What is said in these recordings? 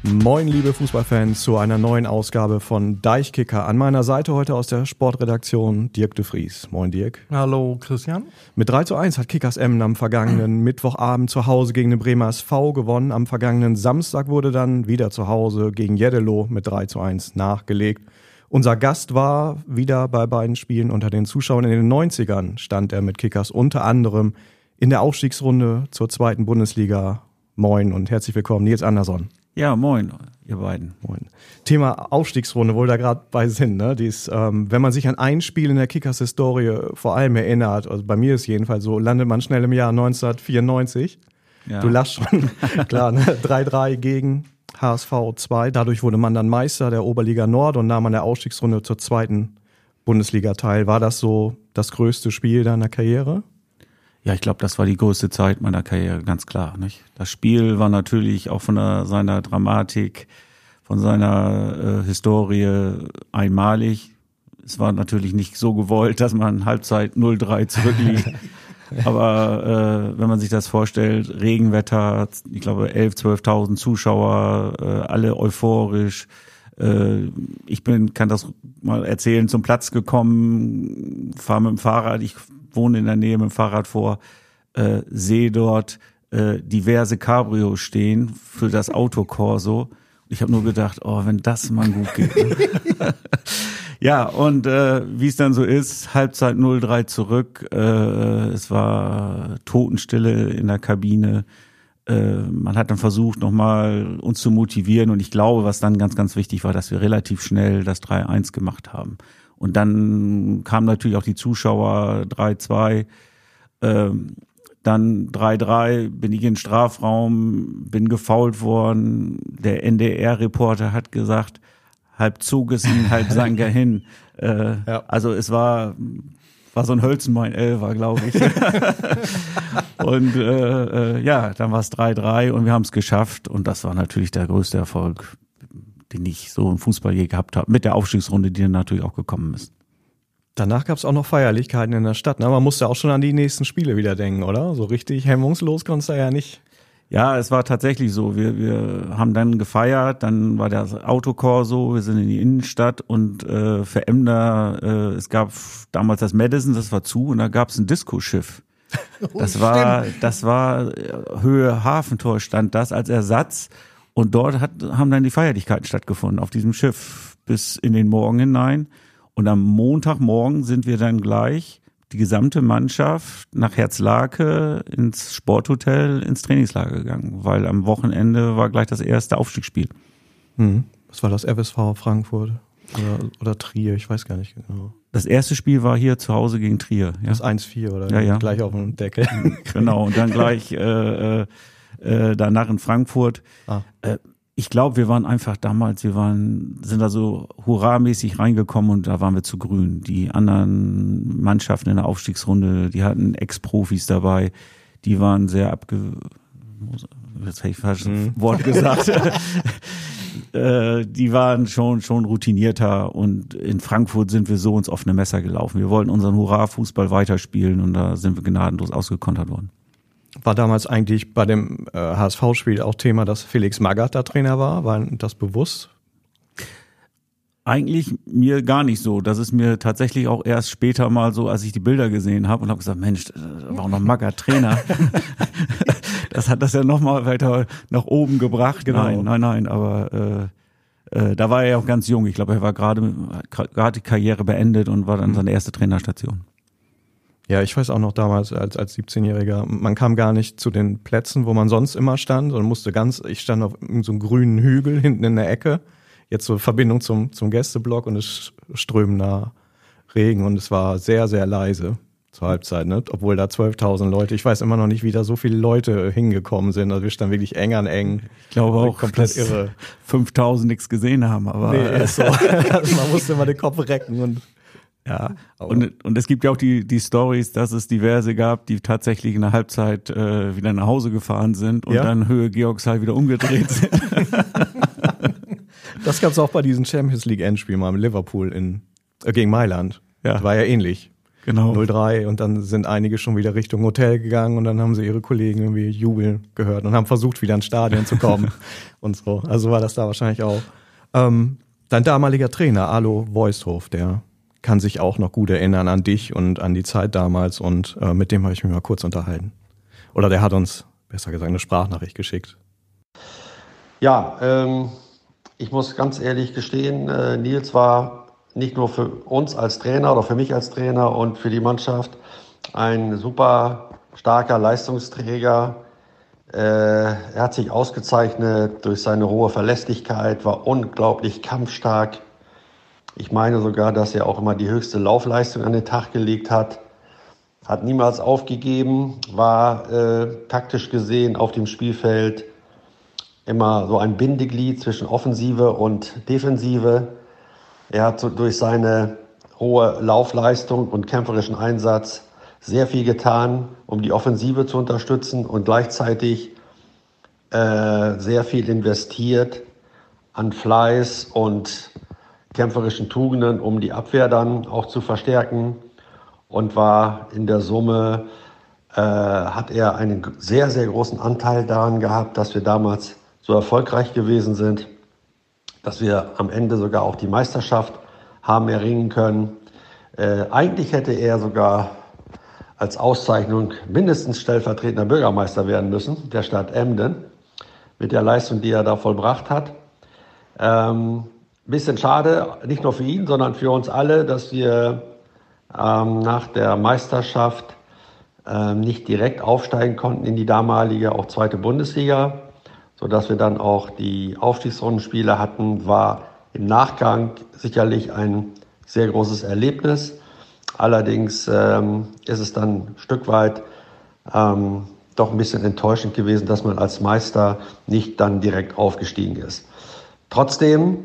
Moin, liebe Fußballfans, zu einer neuen Ausgabe von Deichkicker. An meiner Seite heute aus der Sportredaktion Dirk de Vries. Moin, Dirk. Hallo, Christian. Mit 3:1 hat Kickers Emmen am vergangenen Mittwochabend zu Hause gegen den Bremer SV gewonnen. Am vergangenen Samstag wurde dann wieder zu Hause gegen Jeddelo mit 3:1 nachgelegt. Unser Gast war wieder bei beiden Spielen unter den Zuschauern. In den 90ern stand er mit Kickers unter anderem in der Aufstiegsrunde zur 2. Bundesliga. Moin und herzlich willkommen, Nils Andersson. Ja, moin, ihr beiden. Moin. Thema Aufstiegsrunde, wo wir da gerade bei sind. Ne? Wenn man sich an ein Spiel in der Kickers-Historie vor allem erinnert, also bei mir ist jedenfalls so, landet man schnell im Jahr 1994. Ja. Du lachst schon, klar, ne? 3:3 gegen HSV 2. Dadurch wurde man dann Meister der Oberliga Nord und nahm an der Aufstiegsrunde zur 2. Bundesliga teil. War das so das größte Spiel deiner Karriere? Ja, ich glaube, das war die größte Zeit meiner Karriere, ganz klar. Nicht? Das Spiel war natürlich auch von seiner Dramatik, von seiner Historie einmalig. Es war natürlich nicht so gewollt, dass man Halbzeit 0:3 zurückliegt. Aber wenn man sich das vorstellt, Regenwetter, ich glaube 11.000, 12.000 Zuschauer, alle euphorisch. Ich kann das mal erzählen, zum Platz gekommen, fahre mit dem Fahrrad, ich wohne in der Nähe mit dem Fahrrad vor, sehe dort diverse Cabrios stehen für das Autokorso. Ich habe nur gedacht, oh, wenn das mal gut geht. Ja, und wie es dann so ist, Halbzeit 0:3 zurück, es war Totenstille in der Kabine. Man hat dann versucht, nochmal uns zu motivieren und ich glaube, was dann ganz, ganz wichtig war, dass wir relativ schnell das 3:1 gemacht haben. Und dann kamen natürlich auch die Zuschauer, 3:2, dann 3:3, bin ich in den Strafraum, bin gefoult worden. Der NDR-Reporter hat gesagt, halb zog es ihn, halb sank er hin. Ja. Also es war so ein Hölzenbein Elfer, glaube ich. Und ja, dann war es 3:3 und wir haben es geschafft. Und das war natürlich der größte Erfolg, den ich so im Fußball je gehabt habe, mit der Aufstiegsrunde, die dann natürlich auch gekommen ist. Danach gab es auch noch Feierlichkeiten in der Stadt. Ne? Man musste auch schon an die nächsten Spiele wieder denken, oder? So richtig hemmungslos konntest du ja nicht. Ja, es war tatsächlich so. Wir haben dann gefeiert, dann war das Autokorso, wir sind in die Innenstadt und für Emder, es gab damals das Madison, das war zu und da gab es ein Disco-Schiff. Das war Höhe Hafentor stand das als Ersatz. Und dort haben dann die Feierlichkeiten stattgefunden auf diesem Schiff bis in den Morgen hinein. Und am Montagmorgen sind wir dann gleich, die gesamte Mannschaft, nach Herzlake ins Sporthotel, ins Trainingslager gegangen. Weil am Wochenende war gleich das erste Aufstiegsspiel. Was war das, FSV Frankfurt oder Trier? Ich weiß gar nicht genau. Das erste Spiel war hier zu Hause gegen Trier. Ja? Das 1:4 oder? Ja. Gleich auf dem Deckel. Genau, und dann gleich danach in Frankfurt. Ich glaube, wir waren einfach damals, sind da so hurramäßig reingekommen und da waren wir zu grün. Die anderen Mannschaften in der Aufstiegsrunde, die hatten Ex-Profis dabei, die waren sehr jetzt habe ich falsch Wort gesagt. Die waren schon routinierter und in Frankfurt sind wir so ins offene Messer gelaufen. Wir wollten unseren Hurra-Fußball weiterspielen und da sind wir gnadenlos ausgekontert worden. War damals eigentlich bei dem HSV-Spiel auch Thema, dass Felix Magath da Trainer war? War das bewusst? Eigentlich mir gar nicht so. Das ist mir tatsächlich auch erst später mal so, als ich die Bilder gesehen habe und habe gesagt, Mensch, da war auch noch Magath Trainer. Das hat das ja nochmal weiter nach oben gebracht. Genau. Nein, aber da war er ja auch ganz jung. Ich glaube, er war gerade die Karriere beendet und war dann seine erste Trainerstation. Ja, ich weiß auch noch damals als 17-Jähriger, man kam gar nicht zu den Plätzen, wo man sonst immer stand, sondern ich stand auf so einem grünen Hügel hinten in der Ecke, jetzt so Verbindung zum Gästeblock und es strömender Regen und es war sehr, sehr leise zur Halbzeit, ne? Obwohl da 12.000 Leute, ich weiß immer noch nicht, wie da so viele Leute hingekommen sind, also wir standen wirklich eng an eng. Ich glaube auch, komplett irre. 5.000 nichts gesehen haben, aber nee, ist so. Also man musste immer den Kopf recken und ja, und es gibt ja auch die Stories, dass es diverse gab, die tatsächlich in der Halbzeit wieder nach Hause gefahren sind und dann Höhe Georgshall wieder umgedreht sind. Das gab es auch bei diesem Champions League Endspiel mal mit Liverpool gegen Mailand. Ja. Das war ja ähnlich. genau. 03 und dann sind einige schon wieder Richtung Hotel gegangen und dann haben sie ihre Kollegen irgendwie jubeln gehört und haben versucht, wieder ins Stadion zu kommen und so. Also war das da wahrscheinlich auch. Dein damaliger Trainer, Alo Voishof, der kann sich auch noch gut erinnern an dich und an die Zeit damals und mit dem habe ich mich mal kurz unterhalten. Oder der hat uns, besser gesagt, eine Sprachnachricht geschickt. Ja, ich muss ganz ehrlich gestehen, Nils war nicht nur für uns als Trainer oder für mich als Trainer und für die Mannschaft ein super starker Leistungsträger. Er hat sich ausgezeichnet durch seine hohe Verlässlichkeit, war unglaublich kampfstark. Ich meine sogar, dass er auch immer die höchste Laufleistung an den Tag gelegt hat. Hat niemals aufgegeben, war taktisch gesehen auf dem Spielfeld immer so ein Bindeglied zwischen Offensive und Defensive. Er hat so durch seine hohe Laufleistung und kämpferischen Einsatz sehr viel getan, um die Offensive zu unterstützen und gleichzeitig sehr viel investiert an Fleiß und kämpferischen Tugenden, um die Abwehr dann auch zu verstärken und war in der Summe, hat er einen sehr, sehr großen Anteil daran gehabt, dass wir damals so erfolgreich gewesen sind, dass wir am Ende sogar auch die Meisterschaft haben erringen können. Eigentlich hätte er sogar als Auszeichnung mindestens stellvertretender Bürgermeister werden müssen, der Stadt Emden, mit der Leistung, die er da vollbracht hat. Bisschen schade, nicht nur für ihn, sondern für uns alle, dass wir nach der Meisterschaft nicht direkt aufsteigen konnten in die damalige, auch zweite Bundesliga, sodass wir dann auch die Aufstiegsrundenspiele hatten, war im Nachgang sicherlich ein sehr großes Erlebnis. Allerdings ist es dann ein Stück weit doch ein bisschen enttäuschend gewesen, dass man als Meister nicht dann direkt aufgestiegen ist. Trotzdem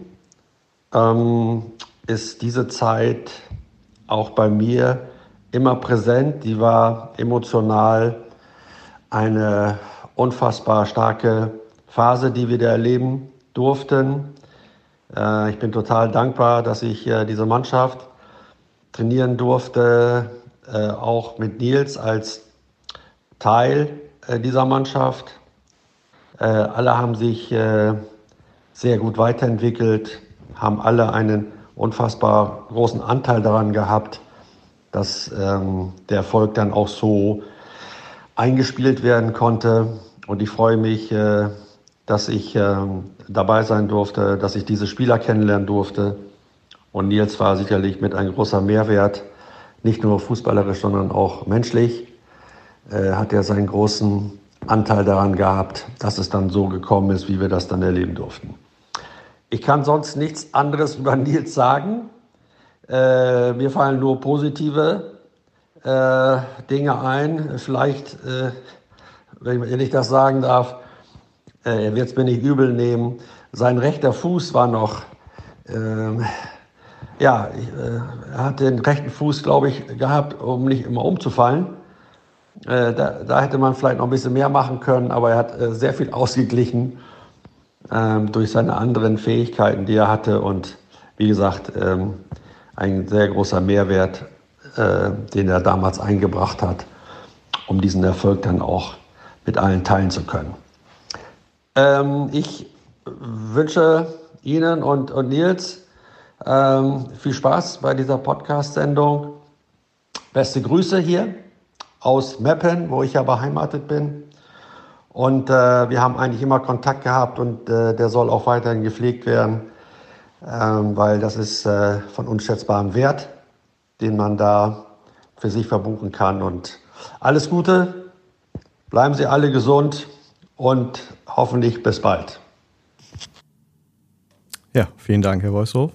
ist diese Zeit auch bei mir immer präsent. Die war emotional eine unfassbar starke Phase, die wir da erleben durften. Ich bin total dankbar, dass ich diese Mannschaft trainieren durfte, auch mit Nils als Teil dieser Mannschaft. Alle haben sich sehr gut weiterentwickelt, haben alle einen unfassbar großen Anteil daran gehabt, dass der Erfolg dann auch so eingespielt werden konnte. Und ich freue mich, dass ich dabei sein durfte, dass ich diese Spieler kennenlernen durfte. Und Nils war sicherlich mit ein großer Mehrwert, nicht nur fußballerisch, sondern auch menschlich. Hat er seinen großen Anteil daran gehabt, dass es dann so gekommen ist, wie wir das dann erleben durften. Ich kann sonst nichts anderes über Nils sagen. Mir fallen nur positive Dinge ein. Vielleicht, wenn ich das sagen darf, er wird es mir nicht übel nehmen. Sein rechter Fuß war noch, er hat den rechten Fuß, glaube ich, gehabt, um nicht immer umzufallen. Da hätte man vielleicht noch ein bisschen mehr machen können, aber er hat sehr viel ausgeglichen durch seine anderen Fähigkeiten, die er hatte. Und wie gesagt, ein sehr großer Mehrwert, den er damals eingebracht hat, um diesen Erfolg dann auch mit allen teilen zu können. Ich wünsche Ihnen und Nils viel Spaß bei dieser Podcast-Sendung. Beste Grüße hier aus Meppen, wo ich ja beheimatet bin. Und wir haben eigentlich immer Kontakt gehabt und der soll auch weiterhin gepflegt werden, weil das ist von unschätzbarem Wert, den man da für sich verbuchen kann. Und alles Gute, bleiben Sie alle gesund und hoffentlich bis bald. Ja, vielen Dank, Herr Voishof.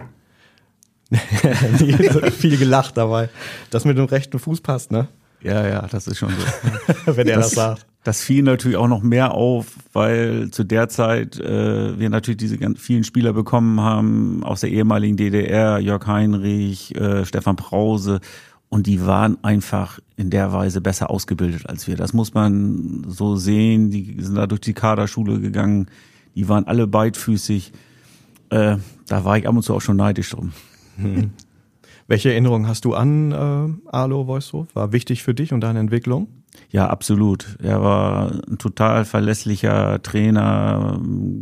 Viel gelacht dabei. Das mit dem rechten Fuß passt, ne? Ja, das ist schon so. Wenn er das sagt. Das fiel natürlich auch noch mehr auf, weil zu der Zeit wir natürlich diese ganz vielen Spieler bekommen haben aus der ehemaligen DDR, Jörg Heinrich, Stefan Prause, und die waren einfach in der Weise besser ausgebildet als wir. Das muss man so sehen. Die sind da durch die Kaderschule gegangen. Die waren alle beidfüßig. Da war ich ab und zu auch schon neidisch drum. Welche Erinnerungen hast du an Alo Wojsów? War wichtig für dich und deine Entwicklung? Ja, absolut. Er war ein total verlässlicher Trainer,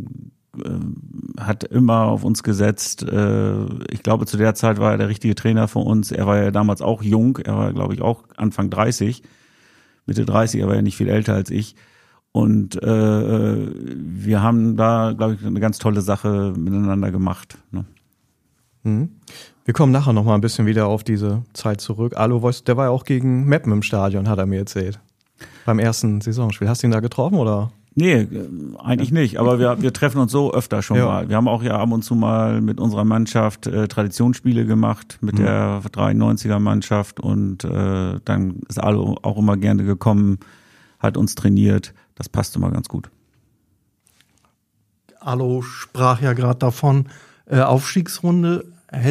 hat immer auf uns gesetzt. Ich glaube, zu der Zeit war er der richtige Trainer für uns. Er war ja damals auch jung. Er war, glaube ich, auch Anfang 30, Mitte 30. Er war ja nicht viel älter als ich. Und wir haben da, glaube ich, eine ganz tolle Sache miteinander gemacht. Ne? Wir kommen nachher noch mal ein bisschen wieder auf diese Zeit zurück. Alo Wojsów, der war ja auch gegen Meppen im Stadion, hat er mir erzählt. Beim ersten Saisonspiel. Hast du ihn da getroffen, oder? Nee, eigentlich nicht. Aber wir treffen uns so öfter schon mal. Wir haben auch ja ab und zu mal mit unserer Mannschaft Traditionsspiele gemacht, mit der 93er Mannschaft. Und dann ist Alo auch immer gerne gekommen, hat uns trainiert. Das passt immer ganz gut. Alo sprach ja gerade davon, Aufstiegsrunde.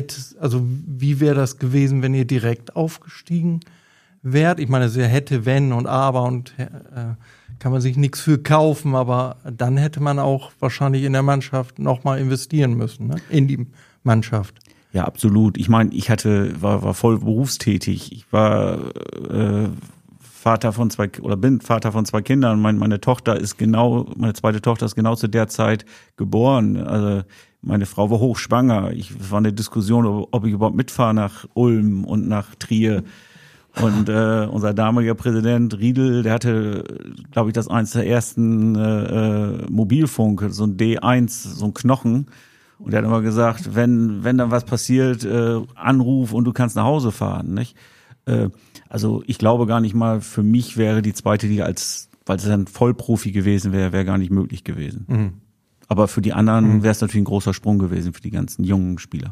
Wie wäre das gewesen, wenn ihr direkt aufgestiegen wärt? Ich meine, es hätte, wenn und aber und kann man sich nichts für kaufen, aber dann hätte man auch wahrscheinlich in der Mannschaft nochmal investieren müssen, ne? In die Mannschaft. Ja, absolut. Ich meine, war voll berufstätig. Ich war bin Vater von zwei Kindern. Meine zweite Tochter ist genau zu der Zeit geboren. Also meine Frau war hochschwanger. Es war eine Diskussion, ob ich überhaupt mitfahre nach Ulm und nach Trier. Und unser damaliger Präsident Riedel, der hatte, glaube ich, das eins der ersten Mobilfunk, so ein D1, so ein Knochen. Und er hat immer gesagt, wenn dann was passiert, Anruf und du kannst nach Hause fahren, nicht? Also ich glaube gar nicht mal, für mich wäre die zweite Liga weil es dann Vollprofi gewesen wäre gar nicht möglich gewesen. Mhm. Aber für die anderen wäre es natürlich ein großer Sprung gewesen, für die ganzen jungen Spieler.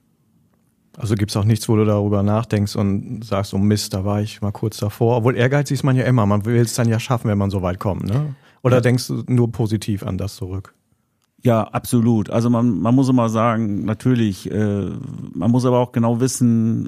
Also gibt's auch nichts, wo du darüber nachdenkst und sagst, oh Mist, da war ich mal kurz davor. Obwohl ehrgeizig ist man ja immer, man will es dann ja schaffen, wenn man so weit kommt, ne? Oder denkst du nur positiv an das zurück? Ja, absolut. Also man muss immer sagen, natürlich, man muss aber auch genau wissen,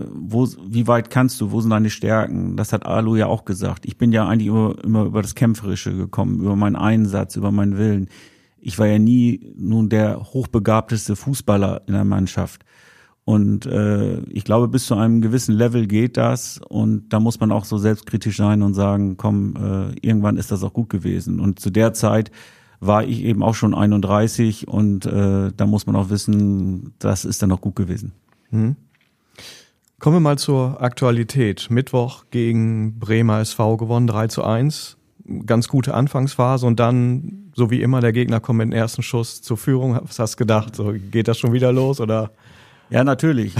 wie weit kannst du, wo sind deine Stärken? Das hat Alo ja auch gesagt. Ich bin ja eigentlich immer über das Kämpferische gekommen, über meinen Einsatz, über meinen Willen. Ich war ja nie nun der hochbegabteste Fußballer in der Mannschaft. Und ich glaube, bis zu einem gewissen Level geht das. Und da muss man auch so selbstkritisch sein und sagen, komm, irgendwann ist das auch gut gewesen. Und zu der Zeit war ich eben auch schon 31 und da muss man auch wissen, das ist dann auch gut gewesen. Kommen wir mal zur Aktualität. Mittwoch gegen Bremer SV gewonnen, 3:1. Ganz gute Anfangsphase und dann, so wie immer, der Gegner kommt mit dem ersten Schuss zur Führung. Was hast du gedacht? So, geht das schon wieder los, oder? Ja, natürlich.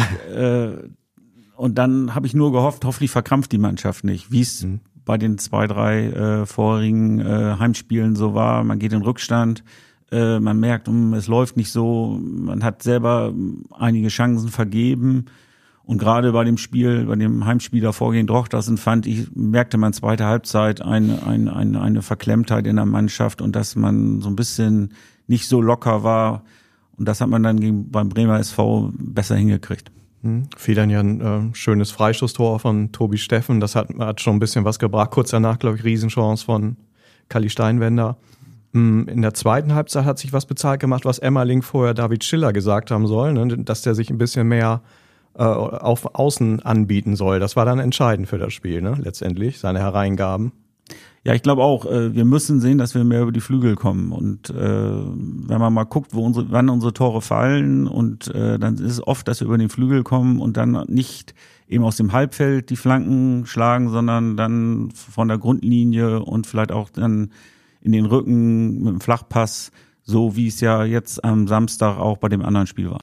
Und dann habe ich nur gehofft, hoffentlich verkrampft die Mannschaft nicht, wie es bei den 2, 3 vorigen Heimspielen so war. Man geht in Rückstand, man merkt, es läuft nicht so, man hat selber einige Chancen vergeben. Und gerade bei dem Heimspiel davor gegen Drochtersen merkte man zweite Halbzeit eine Verklemmtheit in der Mannschaft und dass man so ein bisschen nicht so locker war. Und das hat man dann beim Bremer SV besser hingekriegt. Fiel dann ja ein schönes Freistoßtor von Tobi Steffen. Das hat schon ein bisschen was gebracht. Kurz danach, glaube ich, Riesenchance von Kalli Steinwender. In der zweiten Halbzeit hat sich was bezahlt gemacht, was Emmerling vorher David Schiller gesagt haben soll, ne? Dass der sich ein bisschen mehr auf Außen anbieten soll. Das war dann entscheidend für das Spiel, ne? Letztendlich, seine Hereingaben. Ja, ich glaube auch, wir müssen sehen, dass wir mehr über die Flügel kommen. Und wenn man mal guckt, wann unsere Tore fallen, und dann ist es oft, dass wir über den Flügel kommen und dann nicht eben aus dem Halbfeld die Flanken schlagen, sondern dann von der Grundlinie und vielleicht auch dann in den Rücken mit dem Flachpass, so wie es ja jetzt am Samstag auch bei dem anderen Spiel war.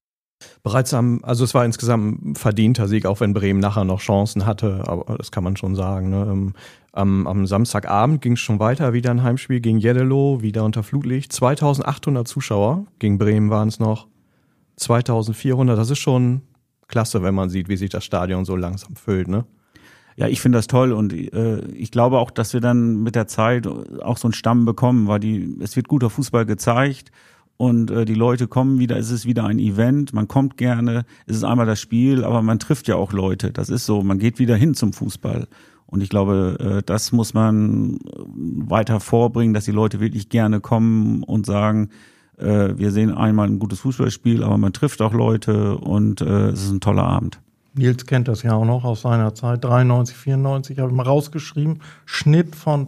Also es war insgesamt ein verdienter Sieg, auch wenn Bremen nachher noch Chancen hatte, aber das kann man schon sagen, ne? Am Samstagabend ging es schon weiter, wieder ein Heimspiel gegen Jeddelo, wieder unter Flutlicht. 2800 Zuschauer, gegen Bremen waren es noch 2400. Das ist schon klasse, wenn man sieht, wie sich das Stadion so langsam füllt, ne? Ja, ich finde das toll und ich glaube auch, dass wir dann mit der Zeit auch so einen Stamm bekommen, weil es wird guter Fußball gezeigt. Und die Leute kommen wieder, es ist wieder ein Event, man kommt gerne, es ist einmal das Spiel, aber man trifft ja auch Leute, das ist so, man geht wieder hin zum Fußball. Und ich glaube, das muss man weiter vorbringen, dass die Leute wirklich gerne kommen und sagen, wir sehen einmal ein gutes Fußballspiel, aber man trifft auch Leute und es ist ein toller Abend. Nils kennt das ja auch noch aus seiner Zeit, 93, 94, habe ich mal rausgeschrieben, Schnitt von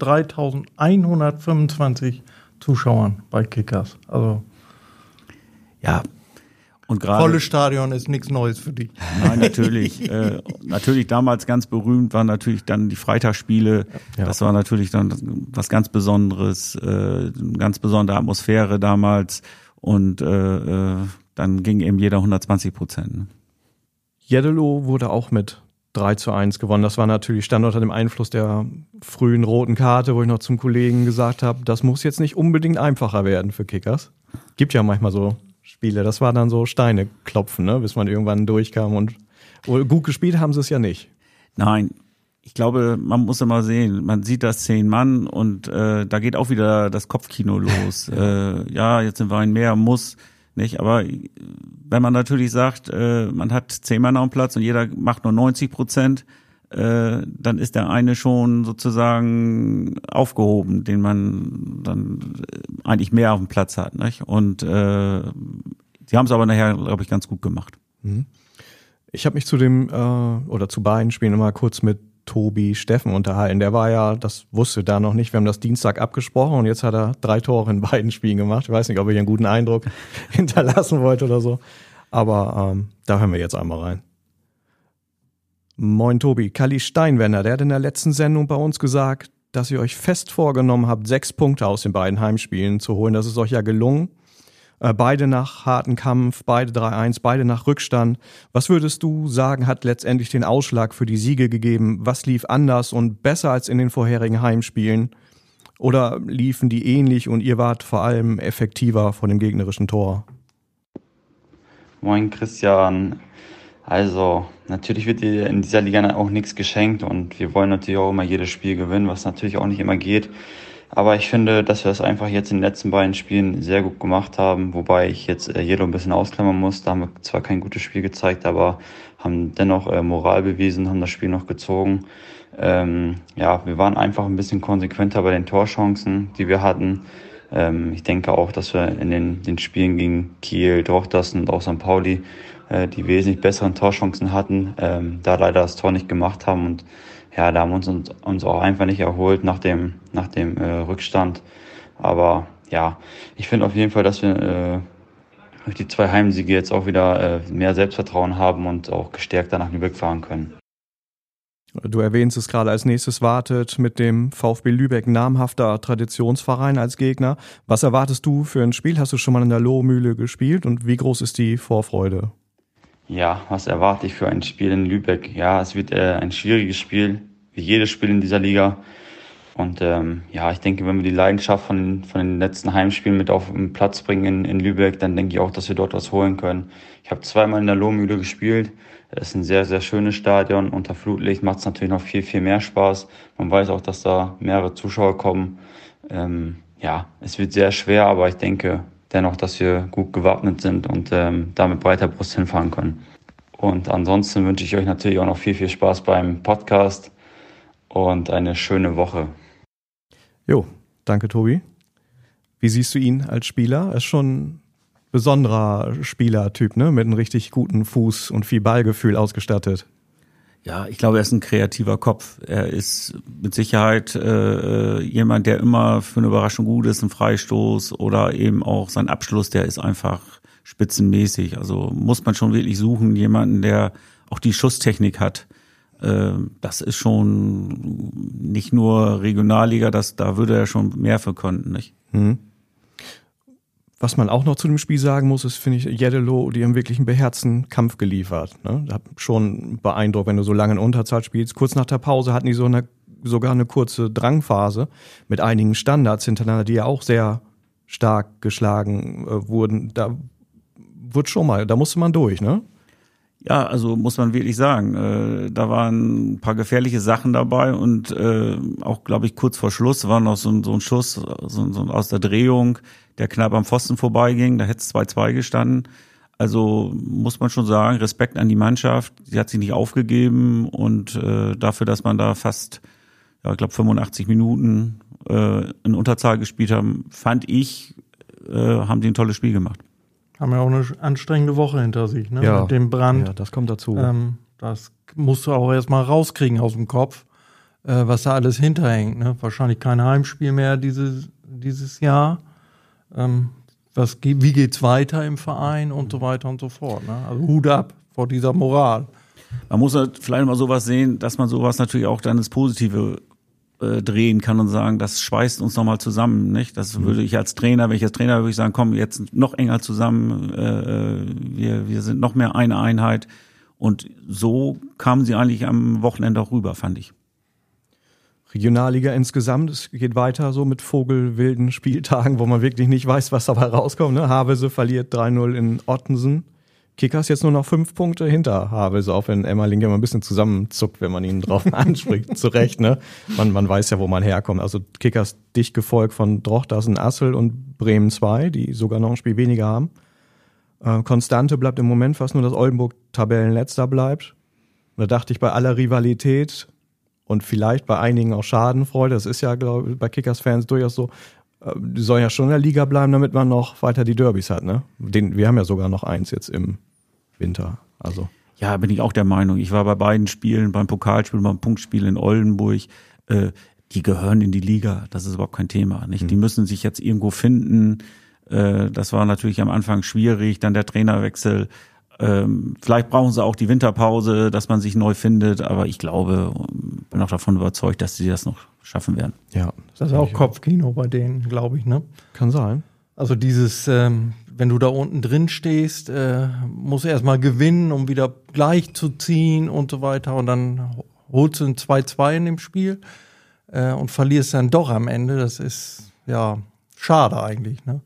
3.125 Zuschauern bei Kickers. Also ja, und gerade volles Stadion ist nichts Neues für dich. Nein, natürlich. Natürlich damals ganz berühmt waren natürlich dann die Freitagsspiele. Ja. Das war natürlich dann was ganz Besonderes, eine ganz besondere Atmosphäre damals. Und dann ging eben jeder 120%. Ne? Jeddelo wurde auch mit 3:1 gewonnen. Das war natürlich stand unter dem Einfluss der frühen roten Karte, wo ich noch zum Kollegen gesagt habe, das muss jetzt nicht unbedingt einfacher werden für Kickers. Gibt ja manchmal so Spiele, das war dann so Steine klopfen, ne, bis man irgendwann durchkam und gut gespielt haben sie es ja nicht. Nein, ich glaube, man muss immer sehen, man sieht das 10 Mann und da geht auch wieder das Kopfkino los. Ja, jetzt sind wir ein mehr, muss nicht, aber wenn man natürlich sagt, man hat 10 Mann auf dem Platz und jeder macht nur 90%, dann ist der eine schon sozusagen aufgehoben, den man dann eigentlich mehr auf dem Platz hat, nicht? Und sie haben es aber nachher, glaube ich, ganz gut gemacht. Ich habe mich zu zu beiden Spielen immer kurz mit Tobi Steffen unterhalten. Der war ja, das wusste da noch nicht, wir haben das Dienstag abgesprochen und jetzt hat er 3 Tore in beiden Spielen gemacht. Ich weiß nicht, ob ich einen guten Eindruck hinterlassen wollte oder so. Aber da hören wir jetzt einmal rein. Moin Tobi, Kalli Steinwender, der hat in der letzten Sendung bei uns gesagt, dass ihr euch fest vorgenommen habt, 6 Punkte aus den beiden Heimspielen zu holen. Das ist euch ja gelungen. Beide nach harten Kampf, beide 3:1, beide nach Rückstand. Was würdest du sagen, hat letztendlich den Ausschlag für die Siege gegeben? Was lief anders und besser als in den vorherigen Heimspielen? Oder liefen die ähnlich und ihr wart vor allem effektiver vor dem gegnerischen Tor? Moin Christian. Also natürlich wird dir in dieser Liga auch nichts geschenkt und wir wollen natürlich auch immer jedes Spiel gewinnen, was natürlich auch nicht immer geht. Aber ich finde, dass wir das einfach jetzt in den letzten beiden Spielen sehr gut gemacht haben, wobei ich jetzt Jeddelo ein bisschen ausklammern muss. Da haben wir zwar kein gutes Spiel gezeigt, aber haben dennoch Moral bewiesen, haben das Spiel noch gezogen. Ja, wir waren einfach ein bisschen konsequenter bei den Torchancen, die wir hatten. Ich denke auch, dass wir in den Spielen gegen Kiel, Drochtersen und auch St. Pauli die wesentlich besseren Torchancen hatten, da leider das Tor nicht gemacht haben und ja, da haben wir uns auch einfach nicht erholt nach dem Rückstand. Aber ja, ich finde auf jeden Fall, dass wir durch die 2 Heimsiege jetzt auch wieder mehr Selbstvertrauen haben und auch gestärkter nach Lübeck fahren können. Du erwähnst es gerade, als nächstes wartet mit dem VfB Lübeck namhafter Traditionsverein als Gegner. Was erwartest du für ein Spiel? Hast du schon mal in der Lohmühle gespielt und wie groß ist die Vorfreude? Ja, was erwarte ich für ein Spiel in Lübeck? Ja, es wird ein schwieriges Spiel, wie jedes Spiel in dieser Liga. Und ja, ich denke, wenn wir die Leidenschaft von den letzten Heimspielen mit auf den Platz bringen in Lübeck, dann denke ich auch, dass wir dort was holen können. Ich habe 2-mal in der Lohmühle gespielt. Es ist ein sehr, sehr schönes Stadion. Unter Flutlicht macht es natürlich noch viel, viel mehr Spaß. Man weiß auch, dass da mehrere Zuschauer kommen. Ja, es wird sehr schwer, aber ich denke dennoch, dass wir gut gewappnet sind und da mit breiter Brust hinfahren können. Und ansonsten wünsche ich euch natürlich auch noch viel, viel Spaß beim Podcast und eine schöne Woche. Jo, danke Tobi. Wie siehst du ihn als Spieler? Er ist schon ein besonderer Spielertyp, ne? Mit einem richtig guten Fuß und viel Ballgefühl ausgestattet. Ja, ich glaube, er ist ein kreativer Kopf. Er ist mit Sicherheit jemand, der immer für eine Überraschung gut ist, ein Freistoß oder eben auch sein Abschluss, der ist einfach spitzenmäßig. Also muss man schon wirklich suchen, jemanden, der auch die Schusstechnik hat. Das ist schon nicht nur Regionalliga, da würde er schon mehr für können, nicht? Was man auch noch zu dem Spiel sagen muss, ist, finde ich, Jeddelo, die haben wirklich einen beherzten Kampf geliefert. Ne? Das hat schon beeindruckt, wenn du so lange in Unterzahl spielst. Kurz nach der Pause hatten die sogar eine kurze Drangphase mit einigen Standards hintereinander, die ja auch sehr stark geschlagen wurden. Da musste man durch, ne? Ja, also muss man wirklich sagen, da waren ein paar gefährliche Sachen dabei und auch, glaube ich, kurz vor Schluss war noch so ein Schuss so aus der Drehung, der knapp am Pfosten vorbeiging, da hätte es 2-2 gestanden. Also muss man schon sagen, Respekt an die Mannschaft, sie hat sich nicht aufgegeben und dafür, dass man da fast, ja, ich glaube 85 Minuten in Unterzahl gespielt haben, fand ich, haben die ein tolles Spiel gemacht. Haben ja auch eine anstrengende Woche hinter sich, ne? Ja, mit dem Brand. Ja, das kommt dazu. Das musst du auch erstmal rauskriegen aus dem Kopf, was da alles hinterhängt. Ne? Wahrscheinlich kein Heimspiel mehr dieses Jahr. Wie geht's weiter im Verein und so weiter und so fort. Ne? Also Hut ab vor dieser Moral. Man muss halt vielleicht mal sowas sehen, dass man sowas natürlich auch dann ins Positive drehen kann und sagen, das schweißt uns nochmal zusammen, nicht? Das würde ich als Trainer, wenn ich als Trainer würde ich sagen, komm, jetzt noch enger zusammen, wir sind noch mehr eine Einheit. Und so kamen sie eigentlich am Wochenende auch rüber, fand ich. Regionalliga insgesamt, es geht weiter so mit vogelwilden Spieltagen, wo man wirklich nicht weiß, was dabei rauskommt. Ne? Havelse verliert 3-0 in Ottensen. Kickers jetzt nur noch 5 Punkte hinter Havelse, auch wenn Emmerling immer ein bisschen zusammenzuckt, wenn man ihn drauf anspricht. Zu Recht, ne? Man weiß ja, wo man herkommt. Also Kickers dicht gefolgt von Drochtersen, Assel und Bremen 2, die sogar noch ein Spiel weniger haben. Konstante bleibt im Moment fast nur, dass Oldenburg Tabellenletzter bleibt. Da dachte ich, bei aller Rivalität und vielleicht bei einigen auch Schadenfreude, das ist ja, glaube ich, bei Kickers-Fans durchaus so, die sollen ja schon in der Liga bleiben, damit man noch weiter die Derbys hat, ne? Wir haben ja sogar noch eins jetzt im Winter, also. Ja, bin ich auch der Meinung. Ich war bei beiden Spielen, beim Pokalspiel und beim Punktspiel in Oldenburg, die gehören in die Liga, das ist überhaupt kein Thema, nicht? Die müssen sich jetzt irgendwo finden, das war natürlich am Anfang schwierig, dann der Trainerwechsel, vielleicht brauchen sie auch die Winterpause, dass man sich neu findet, aber ich glaube, bin auch davon überzeugt, dass sie das noch schaffen werden. Ja, das ist auch Kopfkino bei denen, glaube ich, ne? Kann sein. Also dieses, wenn du da unten drin stehst, musst du erstmal gewinnen, um wieder gleich zu ziehen und so weiter und dann holst du ein 2-2 in dem Spiel und verlierst dann doch am Ende. Das ist ja schade eigentlich, ne?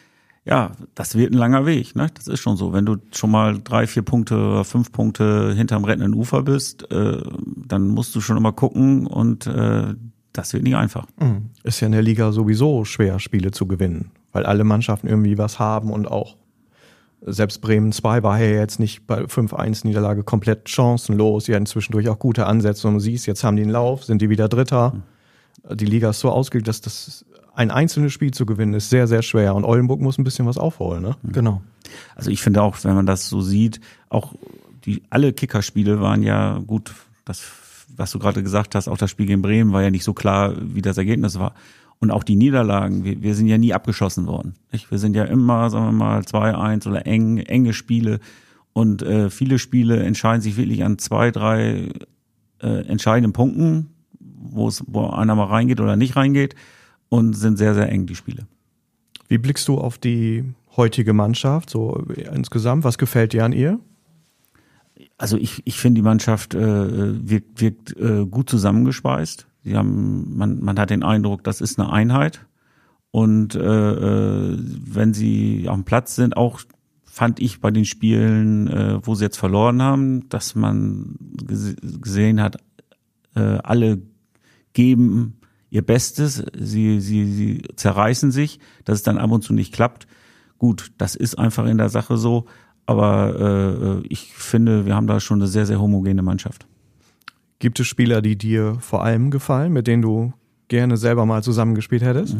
Ja, das wird ein langer Weg, ne? Das ist schon so. Wenn du schon mal 3, 4 Punkte oder 5 Punkte hinterm rettenden Ufer bist, dann musst du schon immer gucken und das wird nicht einfach. Ist ja in der Liga sowieso schwer, Spiele zu gewinnen, weil alle Mannschaften irgendwie was haben und auch selbst Bremen 2 war ja jetzt nicht bei 5-1 Niederlage komplett chancenlos. Sie hatten zwischendurch auch gute Ansätze und du siehst, jetzt haben die einen Lauf, sind die wieder Dritter. Die Liga ist so ausgelegt, dass das ein einzelnes Spiel zu gewinnen ist sehr, sehr schwer und Oldenburg muss ein bisschen was aufholen, ne? Genau. Also ich finde auch, wenn man das so sieht, auch alle Kickerspiele waren ja gut, das, was du gerade gesagt hast, auch das Spiel gegen Bremen war ja nicht so klar, wie das Ergebnis war. Und auch die Niederlagen, wir sind ja nie abgeschossen worden. Nicht? Wir sind ja immer, sagen wir mal, 2-1 oder enge Spiele und viele Spiele entscheiden sich wirklich an 2, 3 entscheidenden Punkten, wo einer mal reingeht oder nicht reingeht. Und sind sehr, sehr eng, die Spiele. Wie blickst du auf die heutige Mannschaft, so insgesamt? Was gefällt dir an ihr? Also ich finde, die Mannschaft wirkt gut zusammengespeist. Man hat den Eindruck, das ist eine Einheit. Und wenn sie auf dem Platz sind, auch fand ich bei den Spielen, wo sie jetzt verloren haben, dass man gesehen hat, alle geben ihr Bestes, sie zerreißen sich, dass es dann ab und zu nicht klappt. Gut, das ist einfach in der Sache so, aber ich finde, wir haben da schon eine sehr, sehr homogene Mannschaft. Gibt es Spieler, die dir vor allem gefallen, mit denen du gerne selber mal zusammengespielt hättest?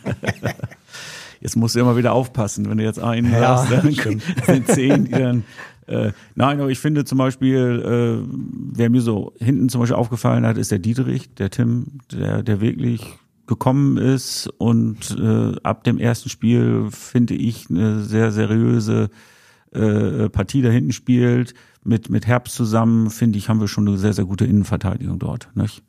Jetzt musst du immer wieder aufpassen, wenn du jetzt einen hast, dann sind 10, die dann nein, aber ich finde zum Beispiel, wer mir so hinten zum Beispiel aufgefallen hat, ist der Dietrich, der Tim, der wirklich gekommen ist und ab dem ersten Spiel, finde ich, eine sehr seriöse Partie da hinten spielt. Mit Herbst zusammen, finde ich, haben wir schon eine sehr, sehr gute Innenverteidigung dort. Nicht?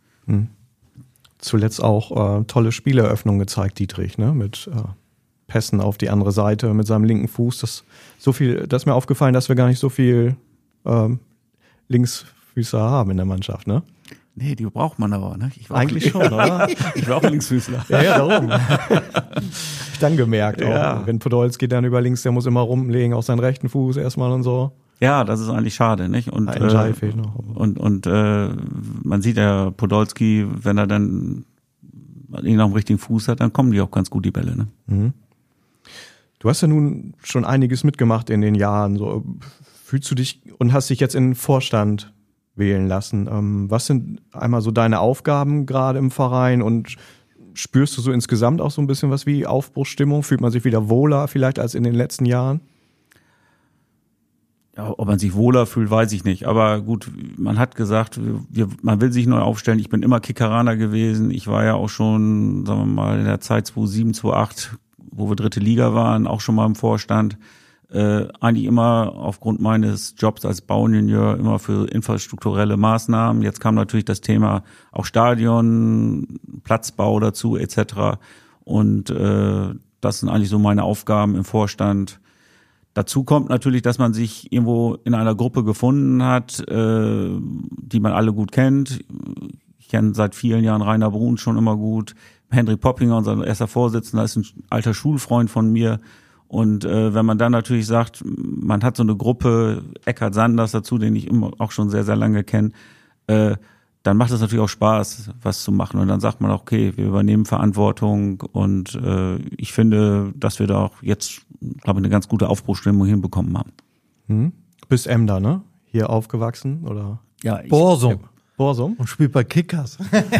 Zuletzt auch tolle Spieleröffnung gezeigt, Dietrich, ne? Mit Pässen auf die andere Seite mit seinem linken Fuß. Das ist mir aufgefallen, dass wir gar nicht so viel Linksfüßer haben in der Mannschaft, ne? Nee, die braucht man aber, ne? Eigentlich schon, oder? Ich war auch Linksfüßler. Ja, darum. Ich dann gemerkt, auch, wenn Podolski dann über links, der muss immer rumlegen auf seinen rechten Fuß erstmal und so. Ja, das ist eigentlich schade, nicht? Und fehlt noch. Und man sieht ja Podolski, wenn er dann ihn auf dem richtigen Fuß hat, dann kommen die auch ganz gut, die Bälle, ne? Mhm. Du hast ja nun schon einiges mitgemacht in den Jahren. So, fühlst du dich und hast dich jetzt in den Vorstand wählen lassen? Was sind einmal so deine Aufgaben gerade im Verein und spürst du so insgesamt auch so ein bisschen was wie Aufbruchsstimmung? Fühlt man sich wieder wohler vielleicht als in den letzten Jahren? ob man sich wohler fühlt, weiß ich nicht. Aber gut, man hat gesagt, man will sich neu aufstellen. Ich bin immer Kickeraner gewesen. Ich war ja auch schon, sagen wir mal, in der Zeit 2007, 2008, wo wir 3. Liga waren, auch schon mal im Vorstand. Eigentlich immer aufgrund meines Jobs als Bauingenieur immer für infrastrukturelle Maßnahmen. Jetzt kam natürlich das Thema auch Stadion, Platzbau dazu etc. Und das sind eigentlich so meine Aufgaben im Vorstand. Dazu kommt natürlich, dass man sich irgendwo in einer Gruppe gefunden hat, die man alle gut kennt. Ich kenne seit vielen Jahren Rainer Brun schon immer gut. Hendrik Poppinger, unser erster Vorsitzender, ist ein alter Schulfreund von mir. Und wenn man dann natürlich sagt, man hat so eine Gruppe, Eckhard Sanders dazu, den ich immer auch schon sehr, sehr lange kenne, dann macht es natürlich auch Spaß, was zu machen. Und dann sagt man auch, okay, wir übernehmen Verantwortung. Und ich finde, dass wir da auch jetzt, glaube ich, eine ganz gute Aufbruchstimmung hinbekommen haben. Du bist Emder, ne? Hier aufgewachsen, oder? Ja, Borsum. Borsum? Und spielt bei Kickers.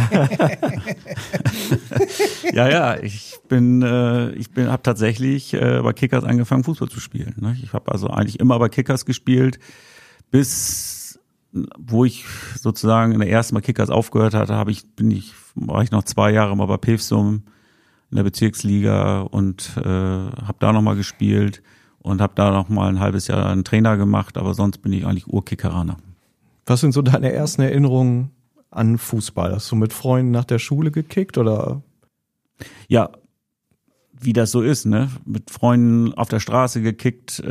Ja, ich habe tatsächlich bei Kickers angefangen, Fußball zu spielen. Ne? Ich habe also eigentlich immer bei Kickers gespielt, bis wo ich sozusagen in der ersten Mal Kickers aufgehört hatte, war ich noch 2 Jahre mal bei Pevsum in der Bezirksliga und habe da nochmal gespielt und habe da nochmal ein halbes Jahr einen Trainer gemacht, aber sonst bin ich eigentlich Urkickeraner. Was sind so deine ersten Erinnerungen an Fußball? Hast du mit Freunden nach der Schule gekickt oder? Ja, wie das so ist, ne? Mit Freunden auf der Straße gekickt,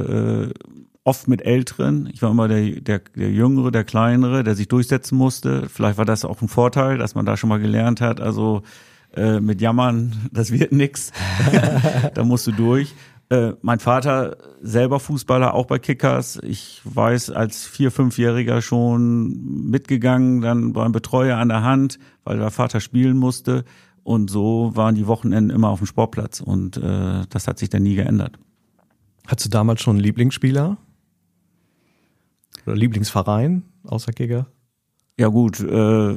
oft mit Älteren. Ich war immer der Jüngere, der Kleinere, der sich durchsetzen musste. Vielleicht war das auch ein Vorteil, dass man da schon mal gelernt hat. Also mit Jammern, das wird nix. Da musst du durch. Mein Vater selber Fußballer, auch bei Kickers. Ich weiß, als 4-, 5-Jähriger schon mitgegangen, dann beim Betreuer an der Hand, weil der Vater spielen musste. Und so waren die Wochenenden immer auf dem Sportplatz. Und das hat sich dann nie geändert. Hattest du damals schon einen Lieblingsspieler? Oder Lieblingsverein außer Kicker? Ja gut, so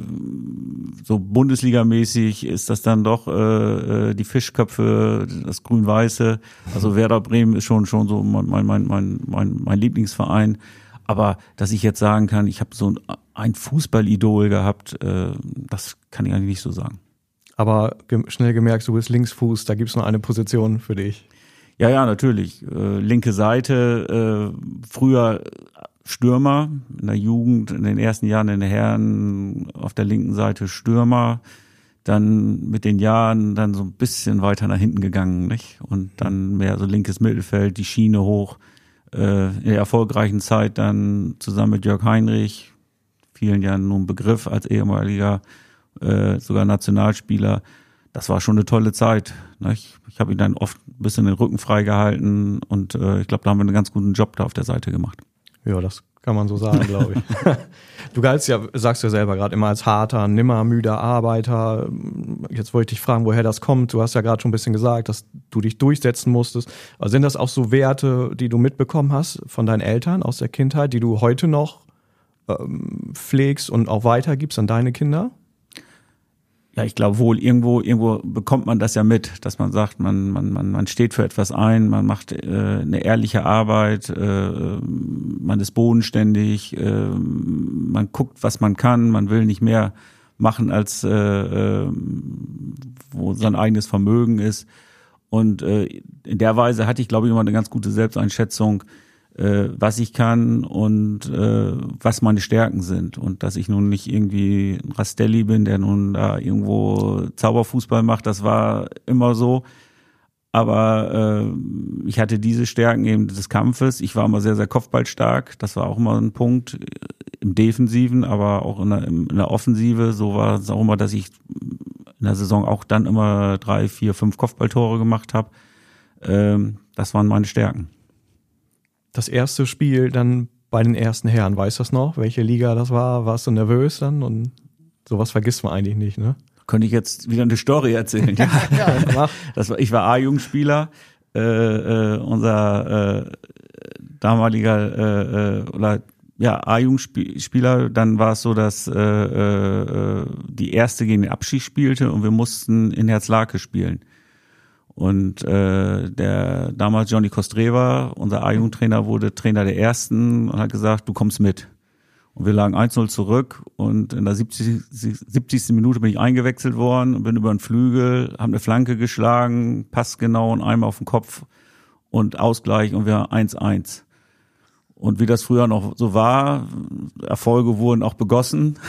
Bundesligamäßig ist das dann doch die Fischköpfe, das Grün-Weiße. Also Werder Bremen ist schon so mein Lieblingsverein. Aber dass ich jetzt sagen kann, ich habe so ein Fußballidol gehabt, das kann ich eigentlich nicht so sagen. Aber schnell gemerkt, du bist Linksfuß, da gibt's nur eine Position für dich. Ja, natürlich. Linke Seite, früher Stürmer, in der Jugend, in den ersten Jahren in den Herren auf der linken Seite Stürmer, dann mit den Jahren dann so ein bisschen weiter nach hinten gegangen, nicht? Und dann mehr so linkes Mittelfeld, die Schiene hoch, in der erfolgreichen Zeit dann zusammen mit Jörg Heinrich, vielen Jahren nur ein Begriff als ehemaliger, sogar Nationalspieler. Das war schon eine tolle Zeit, nicht? Ich habe ihn dann oft ein bisschen den Rücken freigehalten und ich glaube, da haben wir einen ganz guten Job da auf der Seite gemacht. Ja, das kann man so sagen, glaube ich. Du galtst ja, sagst du ja selber gerade, immer als harter, nimmermüder Arbeiter. Jetzt wollte ich dich fragen, woher das kommt. Du hast ja gerade schon ein bisschen gesagt, dass du dich durchsetzen musstest. Also sind das auch so Werte, die du mitbekommen hast von deinen Eltern aus der Kindheit, die du heute noch pflegst und auch weitergibst an deine Kinder? Ja, ich glaube wohl, irgendwo bekommt man das ja mit, dass man sagt, man steht für etwas ein, man macht eine ehrliche Arbeit, man ist bodenständig, man guckt, was man kann, man will nicht mehr machen, als wo sein eigenes Vermögen ist. Und in der Weise hatte ich, glaube ich, immer eine ganz gute Selbsteinschätzung, was ich kann und was meine Stärken sind. Und dass ich nun nicht irgendwie ein Rastelli bin, der nun da irgendwo Zauberfußball macht, das war immer so. Aber ich hatte diese Stärken eben des Kampfes. Ich war immer sehr, sehr kopfballstark. Das war auch immer ein Punkt im Defensiven, aber auch in der Offensive. So war es auch immer, dass ich in der Saison auch dann immer 3, 4, 5 Kopfballtore gemacht habe. Das waren meine Stärken. Das erste Spiel dann bei den ersten Herren, weißt du das noch? Welche Liga das war? Warst du nervös dann? Und sowas vergisst man eigentlich nicht, ne? Könnte ich jetzt wieder eine Story erzählen? Ja, ich war A-Jugendspieler. Unser damaliger A-Jugendspieler. Dann war es so, dass die erste gegen den Abstieg spielte und wir mussten in Herzlake spielen. Und der damals Johnny Kostreva, unser A-Jugendtrainer, wurde Trainer der Ersten und hat gesagt, du kommst mit. Und wir lagen 1-0 zurück und in der 70. Minute bin ich eingewechselt worden und bin über den Flügel, habe eine Flanke geschlagen, passgenau und einmal auf den Kopf und Ausgleich und wir 1-1. Und wie das früher noch so war, Erfolge wurden auch begossen.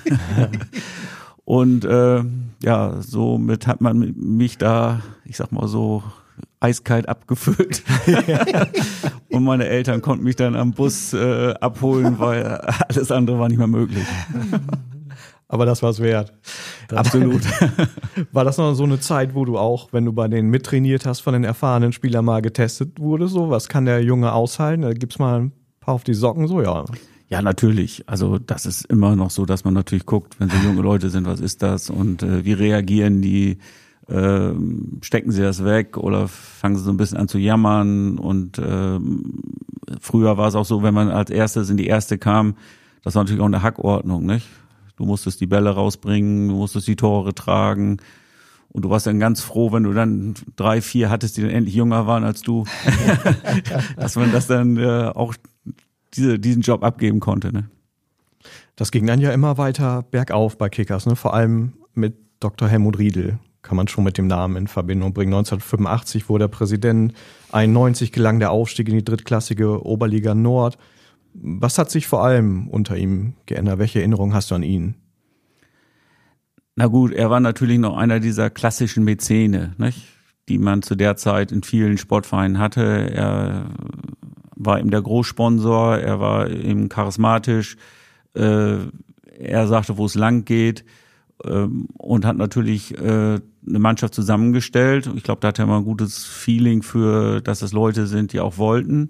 Und somit hat man mich da, ich sag mal so, eiskalt abgefüllt. Und meine Eltern konnten mich dann am Bus abholen, weil alles andere war nicht mehr möglich. Aber das war's wert. Absolut. War das noch so eine Zeit, wo du auch, wenn du bei denen mittrainiert hast, von den erfahrenen Spielern mal getestet wurdest? So, was kann der Junge aushalten? Da gibt's mal ein paar auf die Socken, so ja. Ja, natürlich. Also das ist immer noch so, dass man natürlich guckt, wenn so junge Leute sind, was ist das und wie reagieren die? Stecken sie das weg oder fangen sie so ein bisschen an zu jammern? Und früher war es auch so, wenn man als Erstes in die Erste kam, das war natürlich auch eine Hackordnung, nicht? Du musstest die Bälle rausbringen, du musstest die Tore tragen und du warst dann ganz froh, wenn du dann 3, 4 hattest, die dann endlich jünger waren als du, dass man das dann auch diesen Job abgeben konnte. Ne? Das ging dann ja immer weiter bergauf bei Kickers, ne? Vor allem mit Dr. Helmut Riedel. Kann man schon mit dem Namen in Verbindung bringen. 1985 wurde er Präsident, 91 gelang der Aufstieg in die drittklassige Oberliga Nord. Was hat sich vor allem unter ihm geändert? Welche Erinnerungen hast du an ihn? Na gut, er war natürlich noch einer dieser klassischen Mäzene, nicht? Die man zu der Zeit in vielen Sportvereinen hatte. Er war eben der Großsponsor, er war eben charismatisch, er sagte, wo es lang geht und hat natürlich eine Mannschaft zusammengestellt. Ich glaube, da hat er mal ein gutes Feeling für, dass es Leute sind, die auch wollten.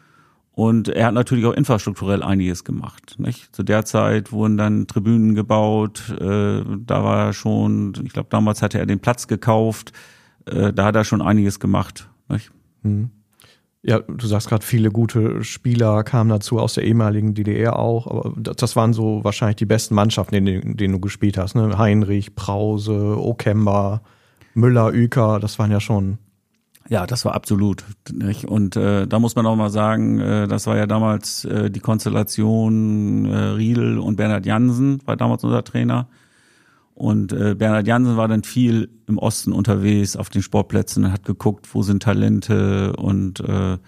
Und er hat natürlich auch infrastrukturell einiges gemacht. Nicht? Zu der Zeit wurden dann Tribünen gebaut, da war er schon, ich glaube, damals hatte er den Platz gekauft, da hat er schon einiges gemacht. Nicht? Mhm. Ja, du sagst gerade, viele gute Spieler kamen dazu aus der ehemaligen DDR auch, aber das waren so wahrscheinlich die besten Mannschaften, in denen du gespielt hast, ne? Heinrich, Brause, Okemba, Müller, Uecker, das waren ja schon... Ja, das war absolut. Nicht? Und da muss man auch mal sagen, das war ja damals die Konstellation Riedel und Bernhard Jansen, war damals unser Trainer. Und Bernhard Jansen war dann viel im Osten unterwegs auf den Sportplätzen und hat geguckt, wo sind Talente und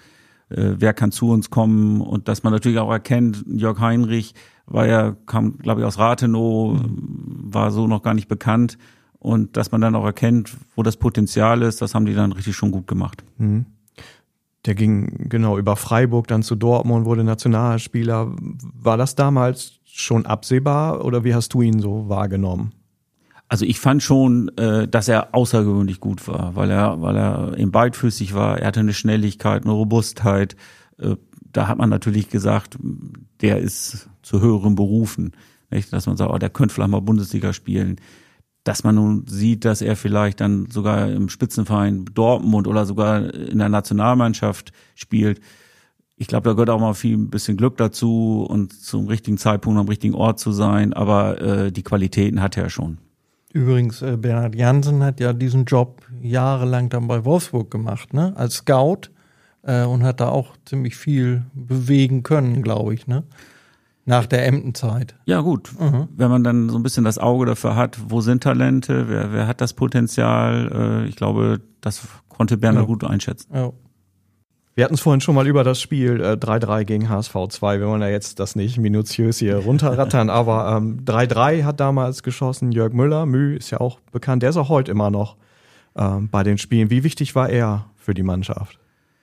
wer kann zu uns kommen. Und dass man natürlich auch erkennt, Jörg Heinrich kam, glaube ich, aus Rathenow, war so noch gar nicht bekannt. Und dass man dann auch erkennt, wo das Potenzial ist, das haben die dann richtig schon gut gemacht. Mhm. Der ging genau über Freiburg dann zu Dortmund, wurde Nationalspieler. War das damals schon absehbar oder wie hast du ihn so wahrgenommen? Also ich fand schon, dass er außergewöhnlich gut war, weil er eben beidfüßig war. Er hatte eine Schnelligkeit, eine Robustheit. Da hat man natürlich gesagt, der ist zu höheren Berufen. Nicht? Dass man sagt, der könnte vielleicht mal Bundesliga spielen. Dass man nun sieht, dass er vielleicht dann sogar im Spitzenverein Dortmund oder sogar in der Nationalmannschaft spielt. Ich glaube, da gehört auch mal ein bisschen Glück dazu und zum richtigen Zeitpunkt am richtigen Ort zu sein. Aber die Qualitäten hat er schon. Übrigens, Bernhard Jansen hat ja diesen Job jahrelang dann bei Wolfsburg gemacht, ne? Als Scout und hat da auch ziemlich viel bewegen können, glaube ich, ne? Nach der Emden-Zeit. Ja gut, wenn man dann so ein bisschen das Auge dafür hat, wo sind Talente, wer hat das Potenzial, ich glaube, das konnte Bernhard gut einschätzen. Ja. Wir hatten es vorhin schon mal über das Spiel 3-3 gegen HSV 2. Wir wollen ja jetzt das nicht minutiös hier runterrattern, aber 3-3 hat damals geschossen Jörg Müller. Mü ist ja auch bekannt, der ist auch heute immer noch bei den Spielen. Wie wichtig war er für die Mannschaft?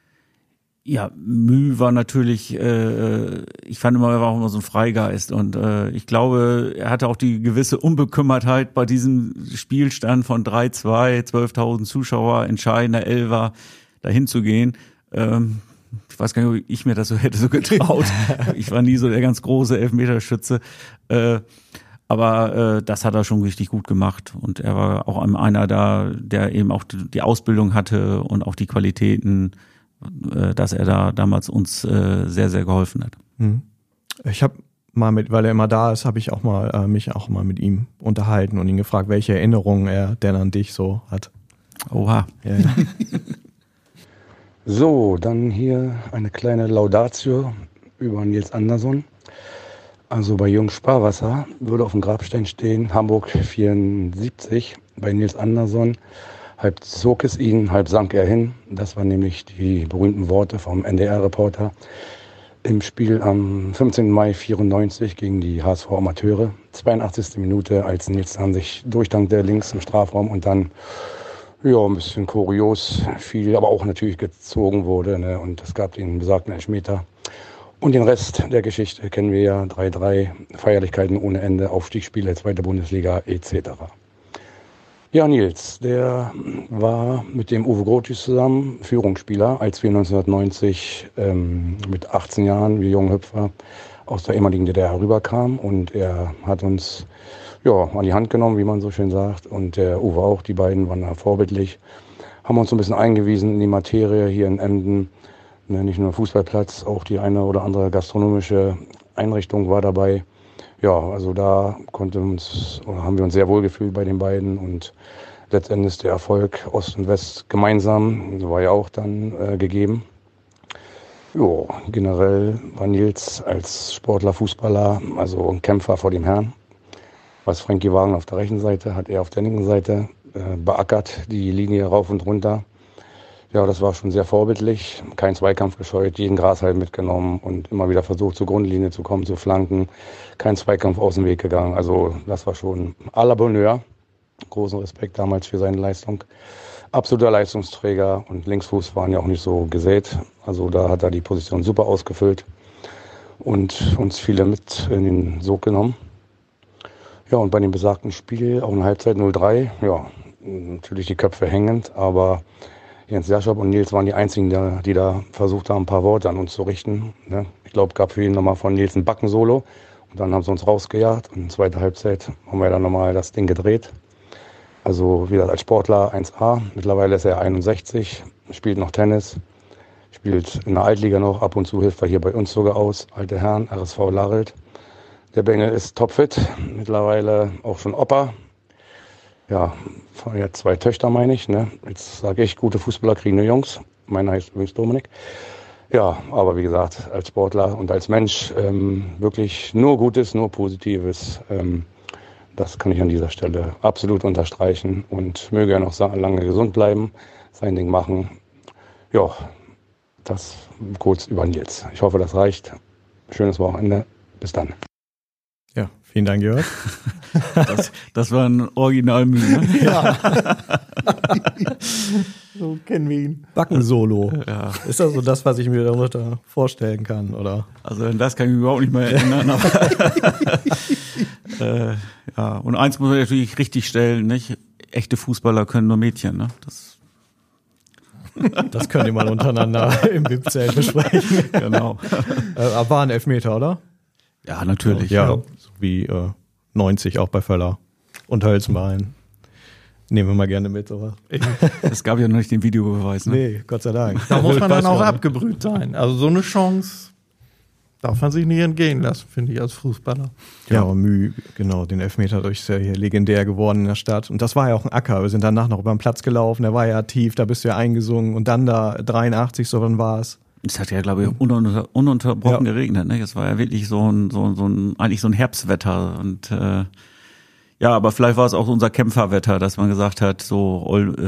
Ja, Mü war natürlich, ich fand immer, er war auch immer so ein Freigeist und ich glaube, er hatte auch die gewisse Unbekümmertheit bei diesem Spielstand von 3-2, 12.000 Zuschauer, entscheidender Elfer, dahin zu gehen. Ich weiß gar nicht, ob ich mir das so hätte so getraut. Ich war nie so der ganz große Elfmeterschütze. Aber das hat er schon richtig gut gemacht und er war auch einer da, der eben auch die Ausbildung hatte und auch die Qualitäten, dass er da damals uns sehr, sehr geholfen hat. Ich habe mal weil er immer da ist, habe ich auch mal mich auch mal mit ihm unterhalten und ihn gefragt, welche Erinnerungen er denn an dich so hat. Oha. Ja. So, dann hier eine kleine Laudatio über Nils Andersson. Also bei Jung Sparwasser würde auf dem Grabstein stehen, Hamburg 74, bei Nils Andersson. Halb zog es ihn, halb sank er hin. Das waren nämlich die berühmten Worte vom NDR-Reporter im Spiel am 15. Mai 94 gegen die HSV Amateure. 82. Minute, als Nils dann sich durchdankte links im Strafraum und dann ein bisschen kurios fiel, aber auch natürlich gezogen wurde. Ne? Und es gab den besagten Elfmeter. Und den Rest der Geschichte kennen wir ja. 3-3, Feierlichkeiten ohne Ende, Aufstiegsspiele, 2. Bundesliga etc. Ja, Nils, der war mit dem Uwe Grotius zusammen Führungsspieler, als wir 1990 mit 18 Jahren, wir jungen Hüpfer, aus der ehemaligen DDR rüberkamen. Und er hat uns an die Hand genommen, wie man so schön sagt. Und der Uwe auch, die beiden waren da vorbildlich. Haben uns so ein bisschen eingewiesen in die Materie hier in Emden. Nicht nur Fußballplatz, auch die eine oder andere gastronomische Einrichtung war dabei. Ja, also da haben wir uns sehr wohl gefühlt bei den beiden und letztendlich der Erfolg Ost und West gemeinsam war ja auch dann gegeben. Jo, generell war Nils als Sportler, Fußballer, also ein Kämpfer vor dem Herrn. Was Frankie Wagner auf der rechten Seite, hat er auf der linken Seite beackert, die Linie rauf und runter. Ja, das war schon sehr vorbildlich. Kein Zweikampf gescheut, jeden Grashalm mitgenommen und immer wieder versucht, zur Grundlinie zu kommen, zu flanken. Kein Zweikampf aus dem Weg gegangen. Also das war schon à la Bonheur. Großen Respekt damals für seine Leistung. Absoluter Leistungsträger und Linksfuß waren ja auch nicht so gesät. Also da hat er die Position super ausgefüllt und uns viele mit in den Sog genommen. Ja, und bei dem besagten Spiel, auch in Halbzeit 0-3, ja, natürlich die Köpfe hängend, aber Jens Jaschop und Nils waren die einzigen, die da versucht haben, ein paar Worte an uns zu richten. Ne? Ich glaube, es gab für ihn nochmal von Nils ein Backensolo. Und dann haben sie uns rausgejagt. Und in der zweiten Halbzeit haben wir dann nochmal das Ding gedreht. Also wie gesagt, als Sportler 1A. Mittlerweile ist er 61, spielt noch Tennis, spielt in der Altliga noch. Ab und zu hilft er hier bei uns sogar aus. Alte Herren, RSV Larelt. Der Bengel ist topfit, mittlerweile auch schon Opa. Ja, jetzt 2 Töchter, meine ich. Ne? Jetzt sage ich, gute Fußballer kriegen nur Jungs. Meiner heißt übrigens Dominik. Ja, aber wie gesagt, als Sportler und als Mensch wirklich nur Gutes, nur Positives. Das kann ich an dieser Stelle absolut unterstreichen. Und möge er noch lange gesund bleiben, sein Ding machen. Ja, das kurz über Nils. Ich hoffe, das reicht. Schönes Wochenende. Bis dann. Ja, vielen Dank, Jörg. Das war ein Original-Meme. Ja. So kennen wir ihn. Backensolo. Ja. Ist das so das, was ich mir darunter vorstellen kann, oder? Also an das kann ich mich überhaupt nicht mehr erinnern. Ja, und eins muss man natürlich richtig stellen, nicht? Echte Fußballer können nur Mädchen, ne? Das könnt ihr mal untereinander im VIP-Zelt besprechen. Genau. Aber war ein Elfmeter, oder? Ja, natürlich. Ja, so wie 90 auch bei Völler und Hölzenbein. Nehmen wir mal gerne mit, sowas. Es gab ja noch nicht den Videobeweis, ne? Nee, Gott sei Dank. Da muss man dann auch abgebrüht sein. Also so eine Chance darf man sich nicht entgehen lassen, finde ich, als Fußballer. Ja, aber genau, den Elfmeter ist ja hier legendär geworden in der Stadt. Und das war ja auch ein Acker. Wir sind danach noch über den Platz gelaufen, der war ja tief, da bist du ja eingesungen. Und dann da 83, so wann war es? Es hat ja, glaube ich, ununterbrochen geregnet. Ne? Es war ja wirklich eigentlich so ein Herbstwetter. Und ja, aber vielleicht war es auch unser Kämpferwetter, dass man gesagt hat, so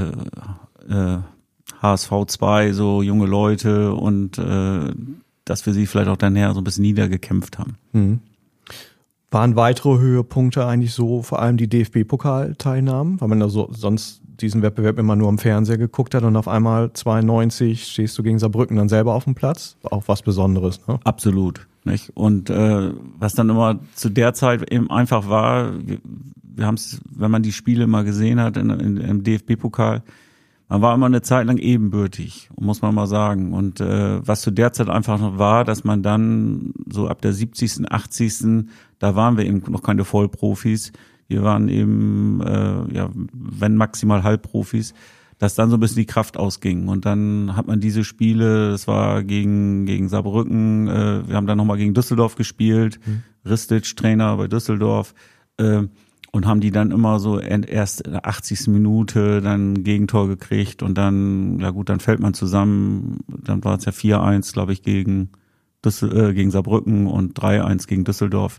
HSV 2, so junge Leute und dass wir sie vielleicht auch dann so ein bisschen niedergekämpft haben. Mhm. Waren weitere Höhepunkte eigentlich so, vor allem die DFB-Pokal-Teilnahmen, weil man da so sonst diesen Wettbewerb immer nur am Fernseher geguckt hat und auf einmal 92 stehst du gegen Saarbrücken dann selber auf dem Platz? Auch was Besonderes, ne? Absolut, nicht? Und was dann immer zu der Zeit eben einfach war, wir haben es, wenn man die Spiele mal gesehen hat im DFB-Pokal, man war immer eine Zeit lang ebenbürtig, muss man mal sagen. Und was zu der Zeit einfach noch war, dass man dann so ab der 70., 80., da waren wir eben noch keine Vollprofis. Wir waren eben, wenn maximal Halbprofis, dass dann so ein bisschen die Kraft ausging. Und dann hat man diese Spiele, das war gegen Saarbrücken, wir haben dann nochmal gegen Düsseldorf gespielt, Ristic, Trainer bei Düsseldorf. und haben die dann immer so erst in der 80. Minute dann ein Gegentor gekriegt und dann, ja gut, dann fällt man zusammen. Dann war es ja 4-1, glaube ich, gegen Saarbrücken und 3-1 gegen Düsseldorf.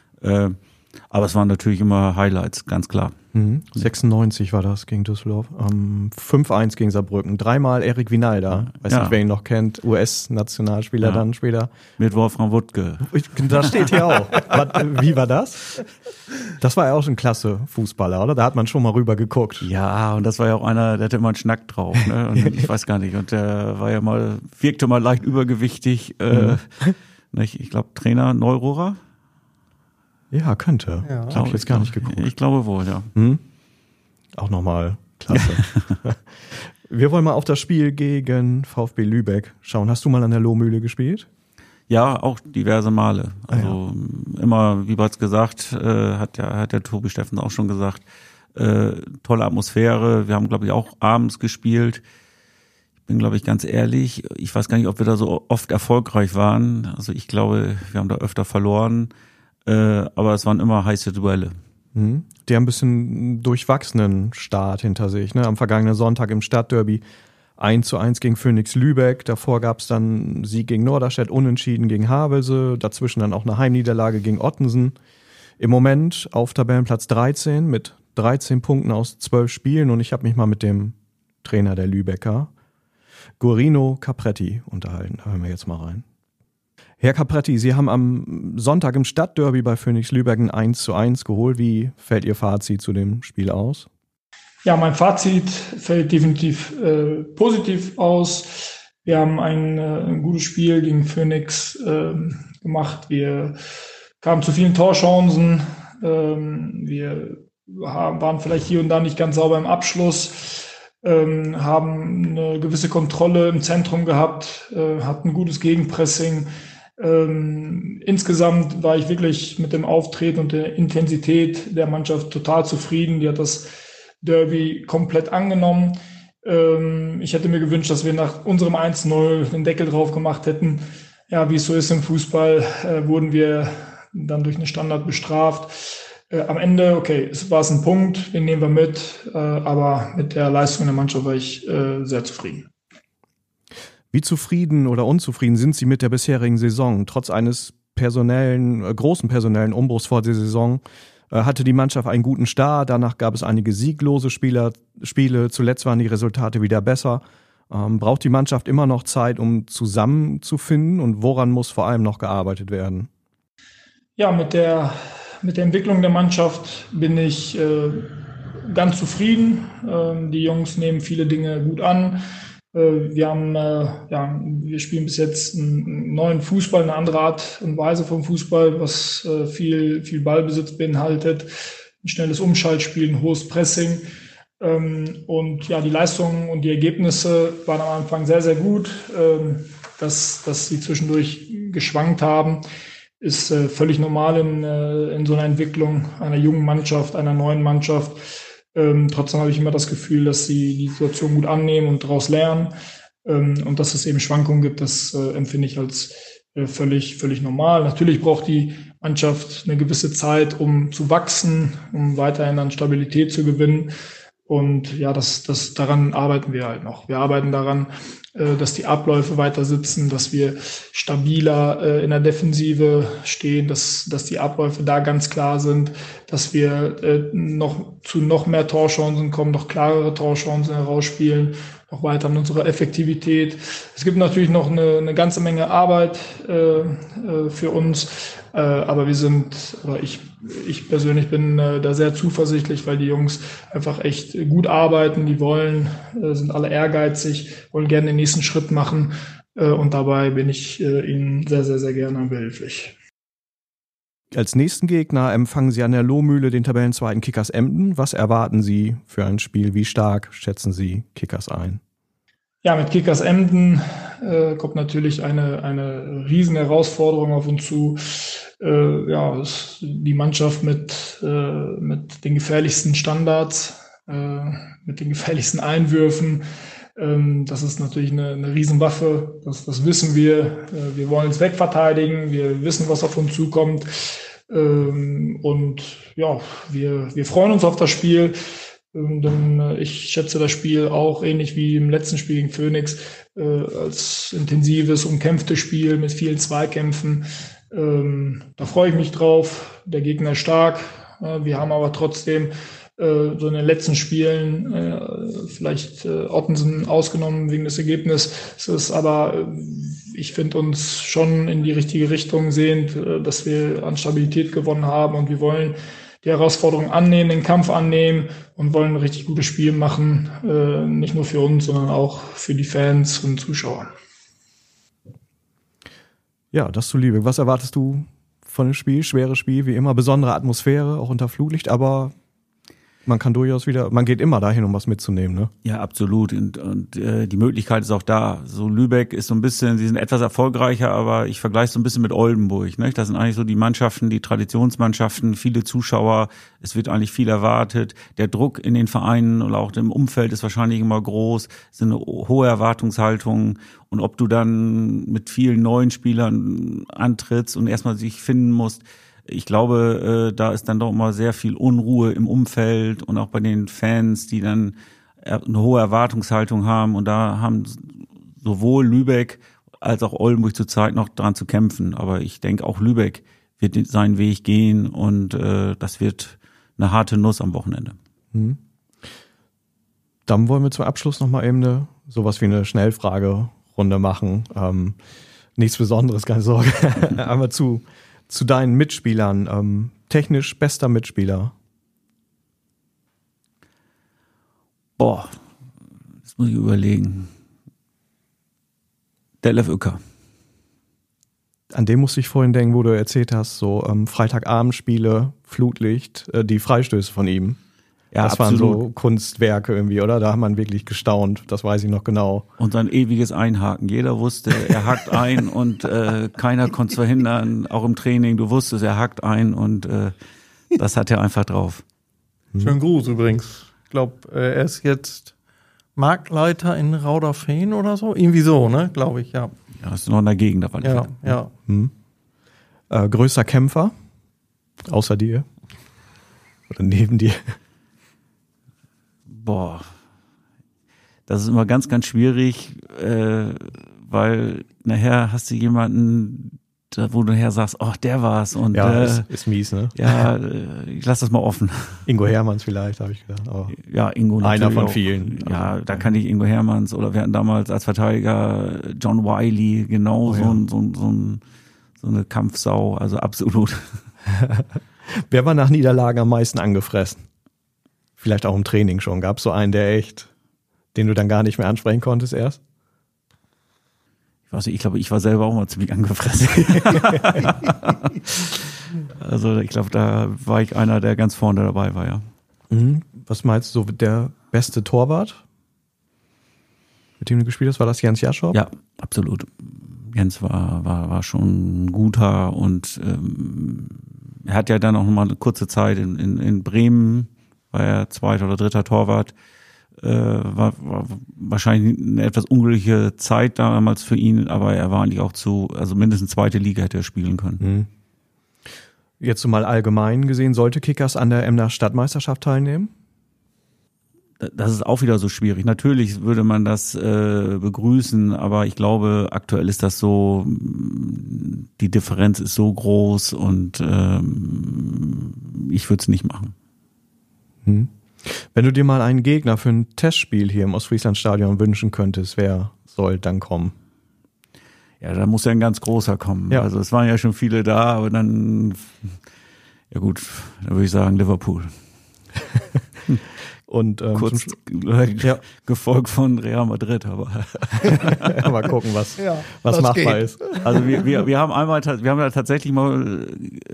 Aber es waren natürlich immer Highlights, ganz klar. 96 war das gegen Düsseldorf. 5-1 gegen Saarbrücken. 3-mal Erik Vinalda. Weiß nicht, wer ihn noch kennt. US-Nationalspieler dann später. Mit Wolfram Wuttke. Da steht hier auch. Wie war das? Das war ja auch schon klasse Fußballer, oder? Da hat man schon mal rüber geguckt. Ja, und das war ja auch einer, der hatte immer einen Schnack drauf. Ne? Und ich weiß gar nicht. Und der war ja wirkte mal leicht übergewichtig. Ich glaube, Trainer Neururer. Ja, könnte. Ja. Habe ich jetzt gar nicht geguckt. Ich glaube wohl, ja. Auch nochmal klasse. Wir wollen mal auf das Spiel gegen VfB Lübeck schauen. Hast du mal an der Lohmühle gespielt? Ja, auch diverse Male. Also immer, wie bereits gesagt, hat der Tobi Steffen auch schon gesagt, tolle Atmosphäre. Wir haben, glaube ich, auch abends gespielt. Ich bin, glaube ich, ganz ehrlich, ich weiß gar nicht, ob wir da so oft erfolgreich waren. Also ich glaube, wir haben da öfter verloren. Aber es waren immer heiße Duelle. Die haben ein bisschen durchwachsenen Start hinter sich. Ne? Am vergangenen Sonntag im Stadtderby 1:1 gegen Phoenix Lübeck. Davor gab es dann Sieg gegen Norderstedt, Unentschieden gegen Havelse. Dazwischen dann auch eine Heimniederlage gegen Ottensen. Im Moment auf Tabellenplatz 13 mit 13 Punkten aus 12 Spielen. Und ich habe mich mal mit dem Trainer der Lübecker, Guerino Capretti, unterhalten. Da hören wir jetzt mal rein. Herr Capretti, Sie haben am Sonntag im Stadtderby bei Phoenix Lübeck ein 1:1 geholt. Wie fällt Ihr Fazit zu dem Spiel aus? Ja, mein Fazit fällt definitiv positiv aus. Wir haben ein gutes Spiel gegen Phoenix gemacht. Wir kamen zu vielen Torchancen. Wir waren vielleicht hier und da nicht ganz sauber im Abschluss. Haben eine gewisse Kontrolle im Zentrum gehabt, hatten ein gutes Gegenpressing. Insgesamt war ich wirklich mit dem Auftreten und der Intensität der Mannschaft total zufrieden. Die hat das Derby komplett angenommen. Ich hätte mir gewünscht, dass wir nach unserem 1:0 den Deckel drauf gemacht hätten. Ja, wie es so ist im Fußball, wurden wir dann durch einen Standard bestraft. Am Ende, okay, es war ein Punkt, den nehmen wir mit, aber mit der Leistung der Mannschaft war ich sehr zufrieden. Wie zufrieden oder unzufrieden sind Sie mit der bisherigen Saison? Trotz eines großen personellen Umbruchs vor der Saison hatte die Mannschaft einen guten Start. Danach gab es einige sieglose Spiele. Zuletzt waren die Resultate wieder besser. Braucht die Mannschaft immer noch Zeit, um zusammenzufinden? Und woran muss vor allem noch gearbeitet werden? Ja, mit der Entwicklung der Mannschaft bin ich ganz zufrieden. Die Jungs nehmen viele Dinge gut an. Wir spielen bis jetzt einen neuen Fußball, eine andere Art und Weise vom Fußball, was viel Ballbesitz beinhaltet, ein schnelles Umschaltspiel, ein hohes Pressing. Und ja, die Leistungen und die Ergebnisse waren am Anfang sehr, sehr gut. Dass sie zwischendurch geschwankt haben, ist völlig normal in so einer Entwicklung einer jungen Mannschaft, einer neuen Mannschaft. Trotzdem habe ich immer das Gefühl, dass sie die Situation gut annehmen und daraus lernen. Und dass es eben Schwankungen gibt, das empfinde ich als völlig normal. Natürlich braucht die Mannschaft eine gewisse Zeit, um zu wachsen, um weiterhin an Stabilität zu gewinnen. Und ja, daran arbeiten wir halt noch. Wir arbeiten daran, dass die Abläufe weiter sitzen, dass wir stabiler in der Defensive stehen, dass die Abläufe da ganz klar sind, dass wir noch mehr Torchancen kommen, noch klarere Torchancen herausspielen, noch weiter an unserer Effektivität. Es gibt natürlich noch eine ganze Menge Arbeit für uns, aber ich persönlich bin da sehr zuversichtlich, weil die Jungs einfach echt gut arbeiten, die sind alle ehrgeizig, wollen gerne den nächsten Schritt machen und dabei bin ich ihnen sehr, sehr, sehr gerne behilflich. Als nächsten Gegner empfangen Sie an der Lohmühle den Tabellenzweiten Kickers Emden. Was erwarten Sie für ein Spiel? Wie stark schätzen Sie Kickers ein? Ja, mit Kickers Emden kommt natürlich eine riesen Herausforderung auf uns zu. Die Mannschaft mit den gefährlichsten Standards, mit den gefährlichsten Einwürfen. Das ist natürlich eine Riesenwaffe. Das wissen wir. Wir wollen es wegverteidigen. Wir wissen, was auf uns zukommt. Und ja, wir freuen uns auf das Spiel. Denn ich schätze das Spiel auch ähnlich wie im letzten Spiel gegen Phoenix als intensives, umkämpftes Spiel mit vielen Zweikämpfen. Da freue ich mich drauf. Der Gegner ist stark. Wir haben aber trotzdem so in den letzten Spielen vielleicht Ottensen ausgenommen wegen des Ergebnisses. Aber ich finde uns schon in die richtige Richtung sehend, dass wir an Stabilität gewonnen haben und wir wollen die Herausforderung annehmen, den Kampf annehmen und wollen ein richtig gutes Spiel machen, nicht nur für uns, sondern auch für die Fans und Zuschauer. Ja, das zu Lübeck. Was erwartest du von dem Spiel? Schweres Spiel, wie immer, besondere Atmosphäre, auch unter Flutlicht, aber man kann durchaus man geht immer dahin, um was mitzunehmen, ne? Ja, absolut. Und die Möglichkeit ist auch da. So Lübeck ist so ein bisschen, sie sind etwas erfolgreicher, aber ich vergleiche es so ein bisschen mit Oldenburg, ne? Das sind eigentlich so die Mannschaften, die Traditionsmannschaften, viele Zuschauer, es wird eigentlich viel erwartet. Der Druck in den Vereinen oder auch im Umfeld ist wahrscheinlich immer groß, es sind eine hohe Erwartungshaltung. Und ob du dann mit vielen neuen Spielern antrittst und erstmal sich finden musst, ich glaube, da ist dann doch immer sehr viel Unruhe im Umfeld und auch bei den Fans, die dann eine hohe Erwartungshaltung haben. Und da haben sowohl Lübeck als auch Oldenburg zurzeit noch dran zu kämpfen. Aber ich denke, auch Lübeck wird seinen Weg gehen und das wird eine harte Nuss am Wochenende. Mhm. Dann wollen wir zum Abschluss nochmal eben sowas wie eine Schnellfragerunde machen. Nichts Besonderes, keine Sorge. Einmal zu deinen Mitspielern, technisch bester Mitspieler. Boah, das muss ich überlegen. Detlef Uecker. An dem musste ich vorhin denken, wo du erzählt hast, so Freitagabendspiele, Flutlicht, die Freistöße von ihm. Ja, das absolut. Waren so Kunstwerke irgendwie, oder? Da hat man wirklich gestaunt, das weiß ich noch genau. Und sein ewiges Einhaken. Jeder wusste, er hakt ein und keiner konnte es verhindern. Auch im Training, du wusstest, er hakt ein und das hat er einfach drauf. Schönen Gruß übrigens. Ich glaube, er ist jetzt Marktleiter in Rauderfehn oder so. Irgendwie so, ne? Glaube ich, ja. Ja, ist noch in der Gegend. Ja. Größter Kämpfer? Außer dir? Oder neben dir? Boah, das ist immer ganz, ganz schwierig, weil nachher hast du jemanden, wo du nachher sagst, oh, der war's. Und, ja, ist mies, ne? Ja, ich lass das mal offen. Ingo Hermanns vielleicht, habe ich gedacht. Aber ja, Ingo natürlich. Einer von auch. Vielen. Ja, also, da kann ich Ingo Hermanns oder wir hatten damals als Verteidiger John Wiley, genau so eine Kampfsau, also absolut. Wer war nach Niederlagen am meisten angefressen? Vielleicht auch im Training schon. Gab es so einen, den du dann gar nicht mehr ansprechen konntest erst? Ich weiß nicht, ich glaube, ich war selber auch mal ziemlich angefressen. Also ich glaube, da war ich einer, der ganz vorne dabei war, ja. Mhm. Was meinst du, der beste Torwart, mit dem du gespielt hast? War das Jens Jaschop? Ja, absolut. Jens war schon ein guter und er hat ja dann auch noch mal eine kurze Zeit in Bremen, war er zweiter oder dritter Torwart, war wahrscheinlich eine etwas unglückliche Zeit damals für ihn, aber er war eigentlich auch also mindestens zweite Liga hätte er spielen können. Mhm. Jetzt mal allgemein gesehen, sollte Kickers an der Emder Stadtmeisterschaft teilnehmen? Das ist auch wieder so schwierig. Natürlich würde man das begrüßen, aber ich glaube, aktuell ist das so, die Differenz ist so groß und ich würde es nicht machen. Wenn du dir mal einen Gegner für ein Testspiel hier im Ostfrieslandstadion wünschen könntest, wer soll dann kommen? Ja, da muss ja ein ganz großer kommen. Ja. Also es waren ja schon viele da, aber dann, ja gut, da würde ich sagen Liverpool. Und kurz gefolgt von Real Madrid, aber mal gucken, was machbar ist. Also wir haben da tatsächlich mal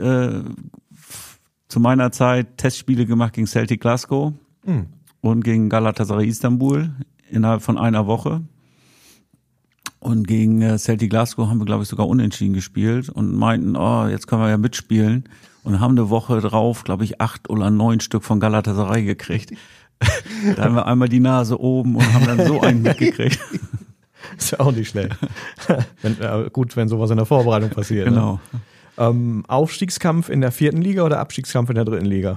zu meiner Zeit Testspiele gemacht gegen Celtic Glasgow und gegen Galatasaray Istanbul innerhalb von einer Woche. Und gegen Celtic Glasgow haben wir, glaube ich, sogar unentschieden gespielt und meinten, jetzt können wir ja mitspielen. Und haben eine Woche drauf, glaube ich, 8 oder 9 Stück von Galatasaray gekriegt. Da haben wir einmal die Nase oben und haben dann so einen mitgekriegt. Ist ja auch nicht schlecht. Gut, wenn sowas in der Vorbereitung passiert. Genau. Ne? Aufstiegskampf in der 4. Liga oder Abstiegskampf in der 3. Liga?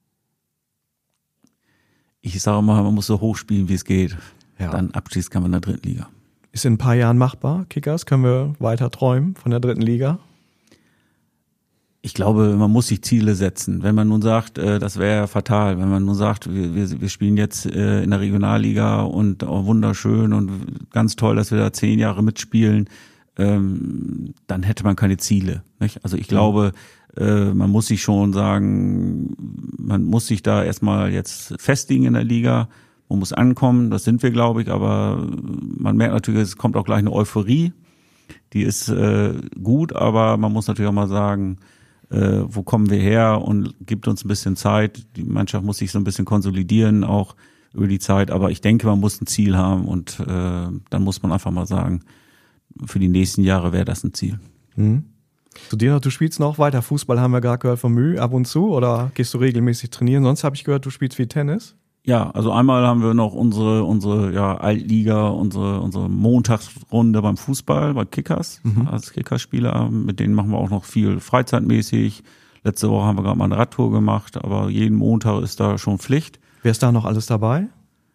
Ich sage mal, man muss so hoch spielen, wie es geht. Ja. Dann Abstiegskampf in der 3. Liga. Ist in ein paar Jahren machbar, Kickers? Können wir weiter träumen von der 3. Liga? Ich glaube, man muss sich Ziele setzen. Wenn man nun sagt, das wäre fatal, wenn man nun sagt, wir spielen jetzt in der Regionalliga und wunderschön und ganz toll, dass wir da 10 Jahre mitspielen, dann hätte man keine Ziele. Nicht? Also ich glaube, man muss sich schon sagen, man muss sich da erstmal jetzt festigen in der Liga, man muss ankommen, das sind wir, glaube ich, aber man merkt natürlich, es kommt auch gleich eine Euphorie, die ist gut, aber man muss natürlich auch mal sagen, wo kommen wir her und gibt uns ein bisschen Zeit. Die Mannschaft muss sich so ein bisschen konsolidieren, auch über die Zeit. Aber ich denke, man muss ein Ziel haben und dann muss man einfach mal sagen, für die nächsten Jahre wäre das ein Ziel. Mhm. Zu dir noch, du spielst noch weiter Fußball, haben wir gerade gehört von Mühe, ab und zu, oder gehst du regelmäßig trainieren? Sonst habe ich gehört, du spielst viel Tennis. Ja, also einmal haben wir noch unsere Altliga, unsere Montagsrunde beim Fußball, bei Kickers, als Kickerspieler. Mit denen machen wir auch noch viel freizeitmäßig. Letzte Woche haben wir gerade mal eine Radtour gemacht, aber jeden Montag ist da schon Pflicht. Wer ist da noch alles dabei?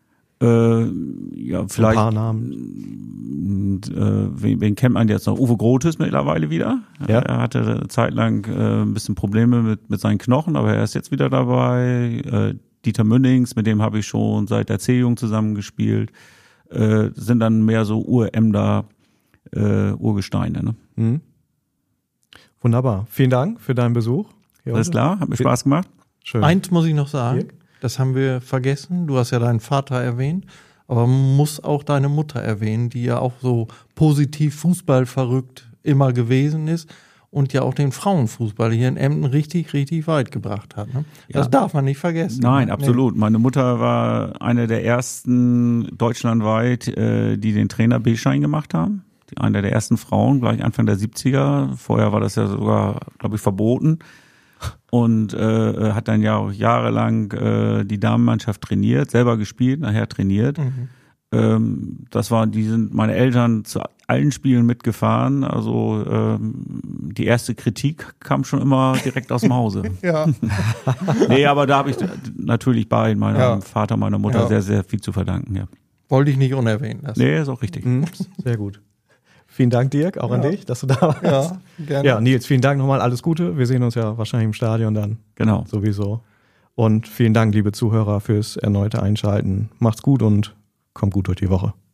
Ja, vielleicht. Ein paar Namen. Wen kennt man jetzt noch? Uwe Groth ist mittlerweile wieder. Ja. Er hatte eine Zeit lang ein bisschen Probleme mit seinen Knochen, aber er ist jetzt wieder dabei. Dieter Münnings, mit dem habe ich schon seit der C-Jugend zusammengespielt, sind dann mehr so Uremder, Urgesteine. Ne? Mhm. Wunderbar. Vielen Dank für deinen Besuch. Alles klar, hat mir Spaß gemacht. Schön. Eins muss ich noch sagen, das haben wir vergessen. Du hast ja deinen Vater erwähnt, aber man muss auch deine Mutter erwähnen, die ja auch so positiv fußballverrückt immer gewesen ist. Und ja auch den Frauenfußball hier in Emden richtig, richtig weit gebracht hat. Ne? Das darf man nicht vergessen. Nein, absolut. Nee. Meine Mutter war eine der ersten deutschlandweit, die den Trainer B-Schein gemacht haben. Eine der ersten Frauen, gleich Anfang der 70er. Vorher war das ja sogar, glaube ich, verboten. Und hat dann ja auch jahrelang die Damenmannschaft trainiert, selber gespielt, nachher trainiert. Die sind meine Eltern zu allen Spielen mitgefahren. Also die erste Kritik kam schon immer direkt aus dem Hause. Ja. Nee, aber da habe ich natürlich bei meinem Vater, meiner Mutter sehr, sehr viel zu verdanken. Ja. Wollte ich nicht unerwähnen lassen. Nee, ist auch richtig. Sehr gut. Vielen Dank, Dirk, auch an dich, dass du da warst. Ja, gerne. Ja, Nils, vielen Dank nochmal, alles Gute. Wir sehen uns ja wahrscheinlich im Stadion dann. Genau. Sowieso. Und vielen Dank, liebe Zuhörer, fürs erneute Einschalten. Macht's gut und kommt gut durch die Woche.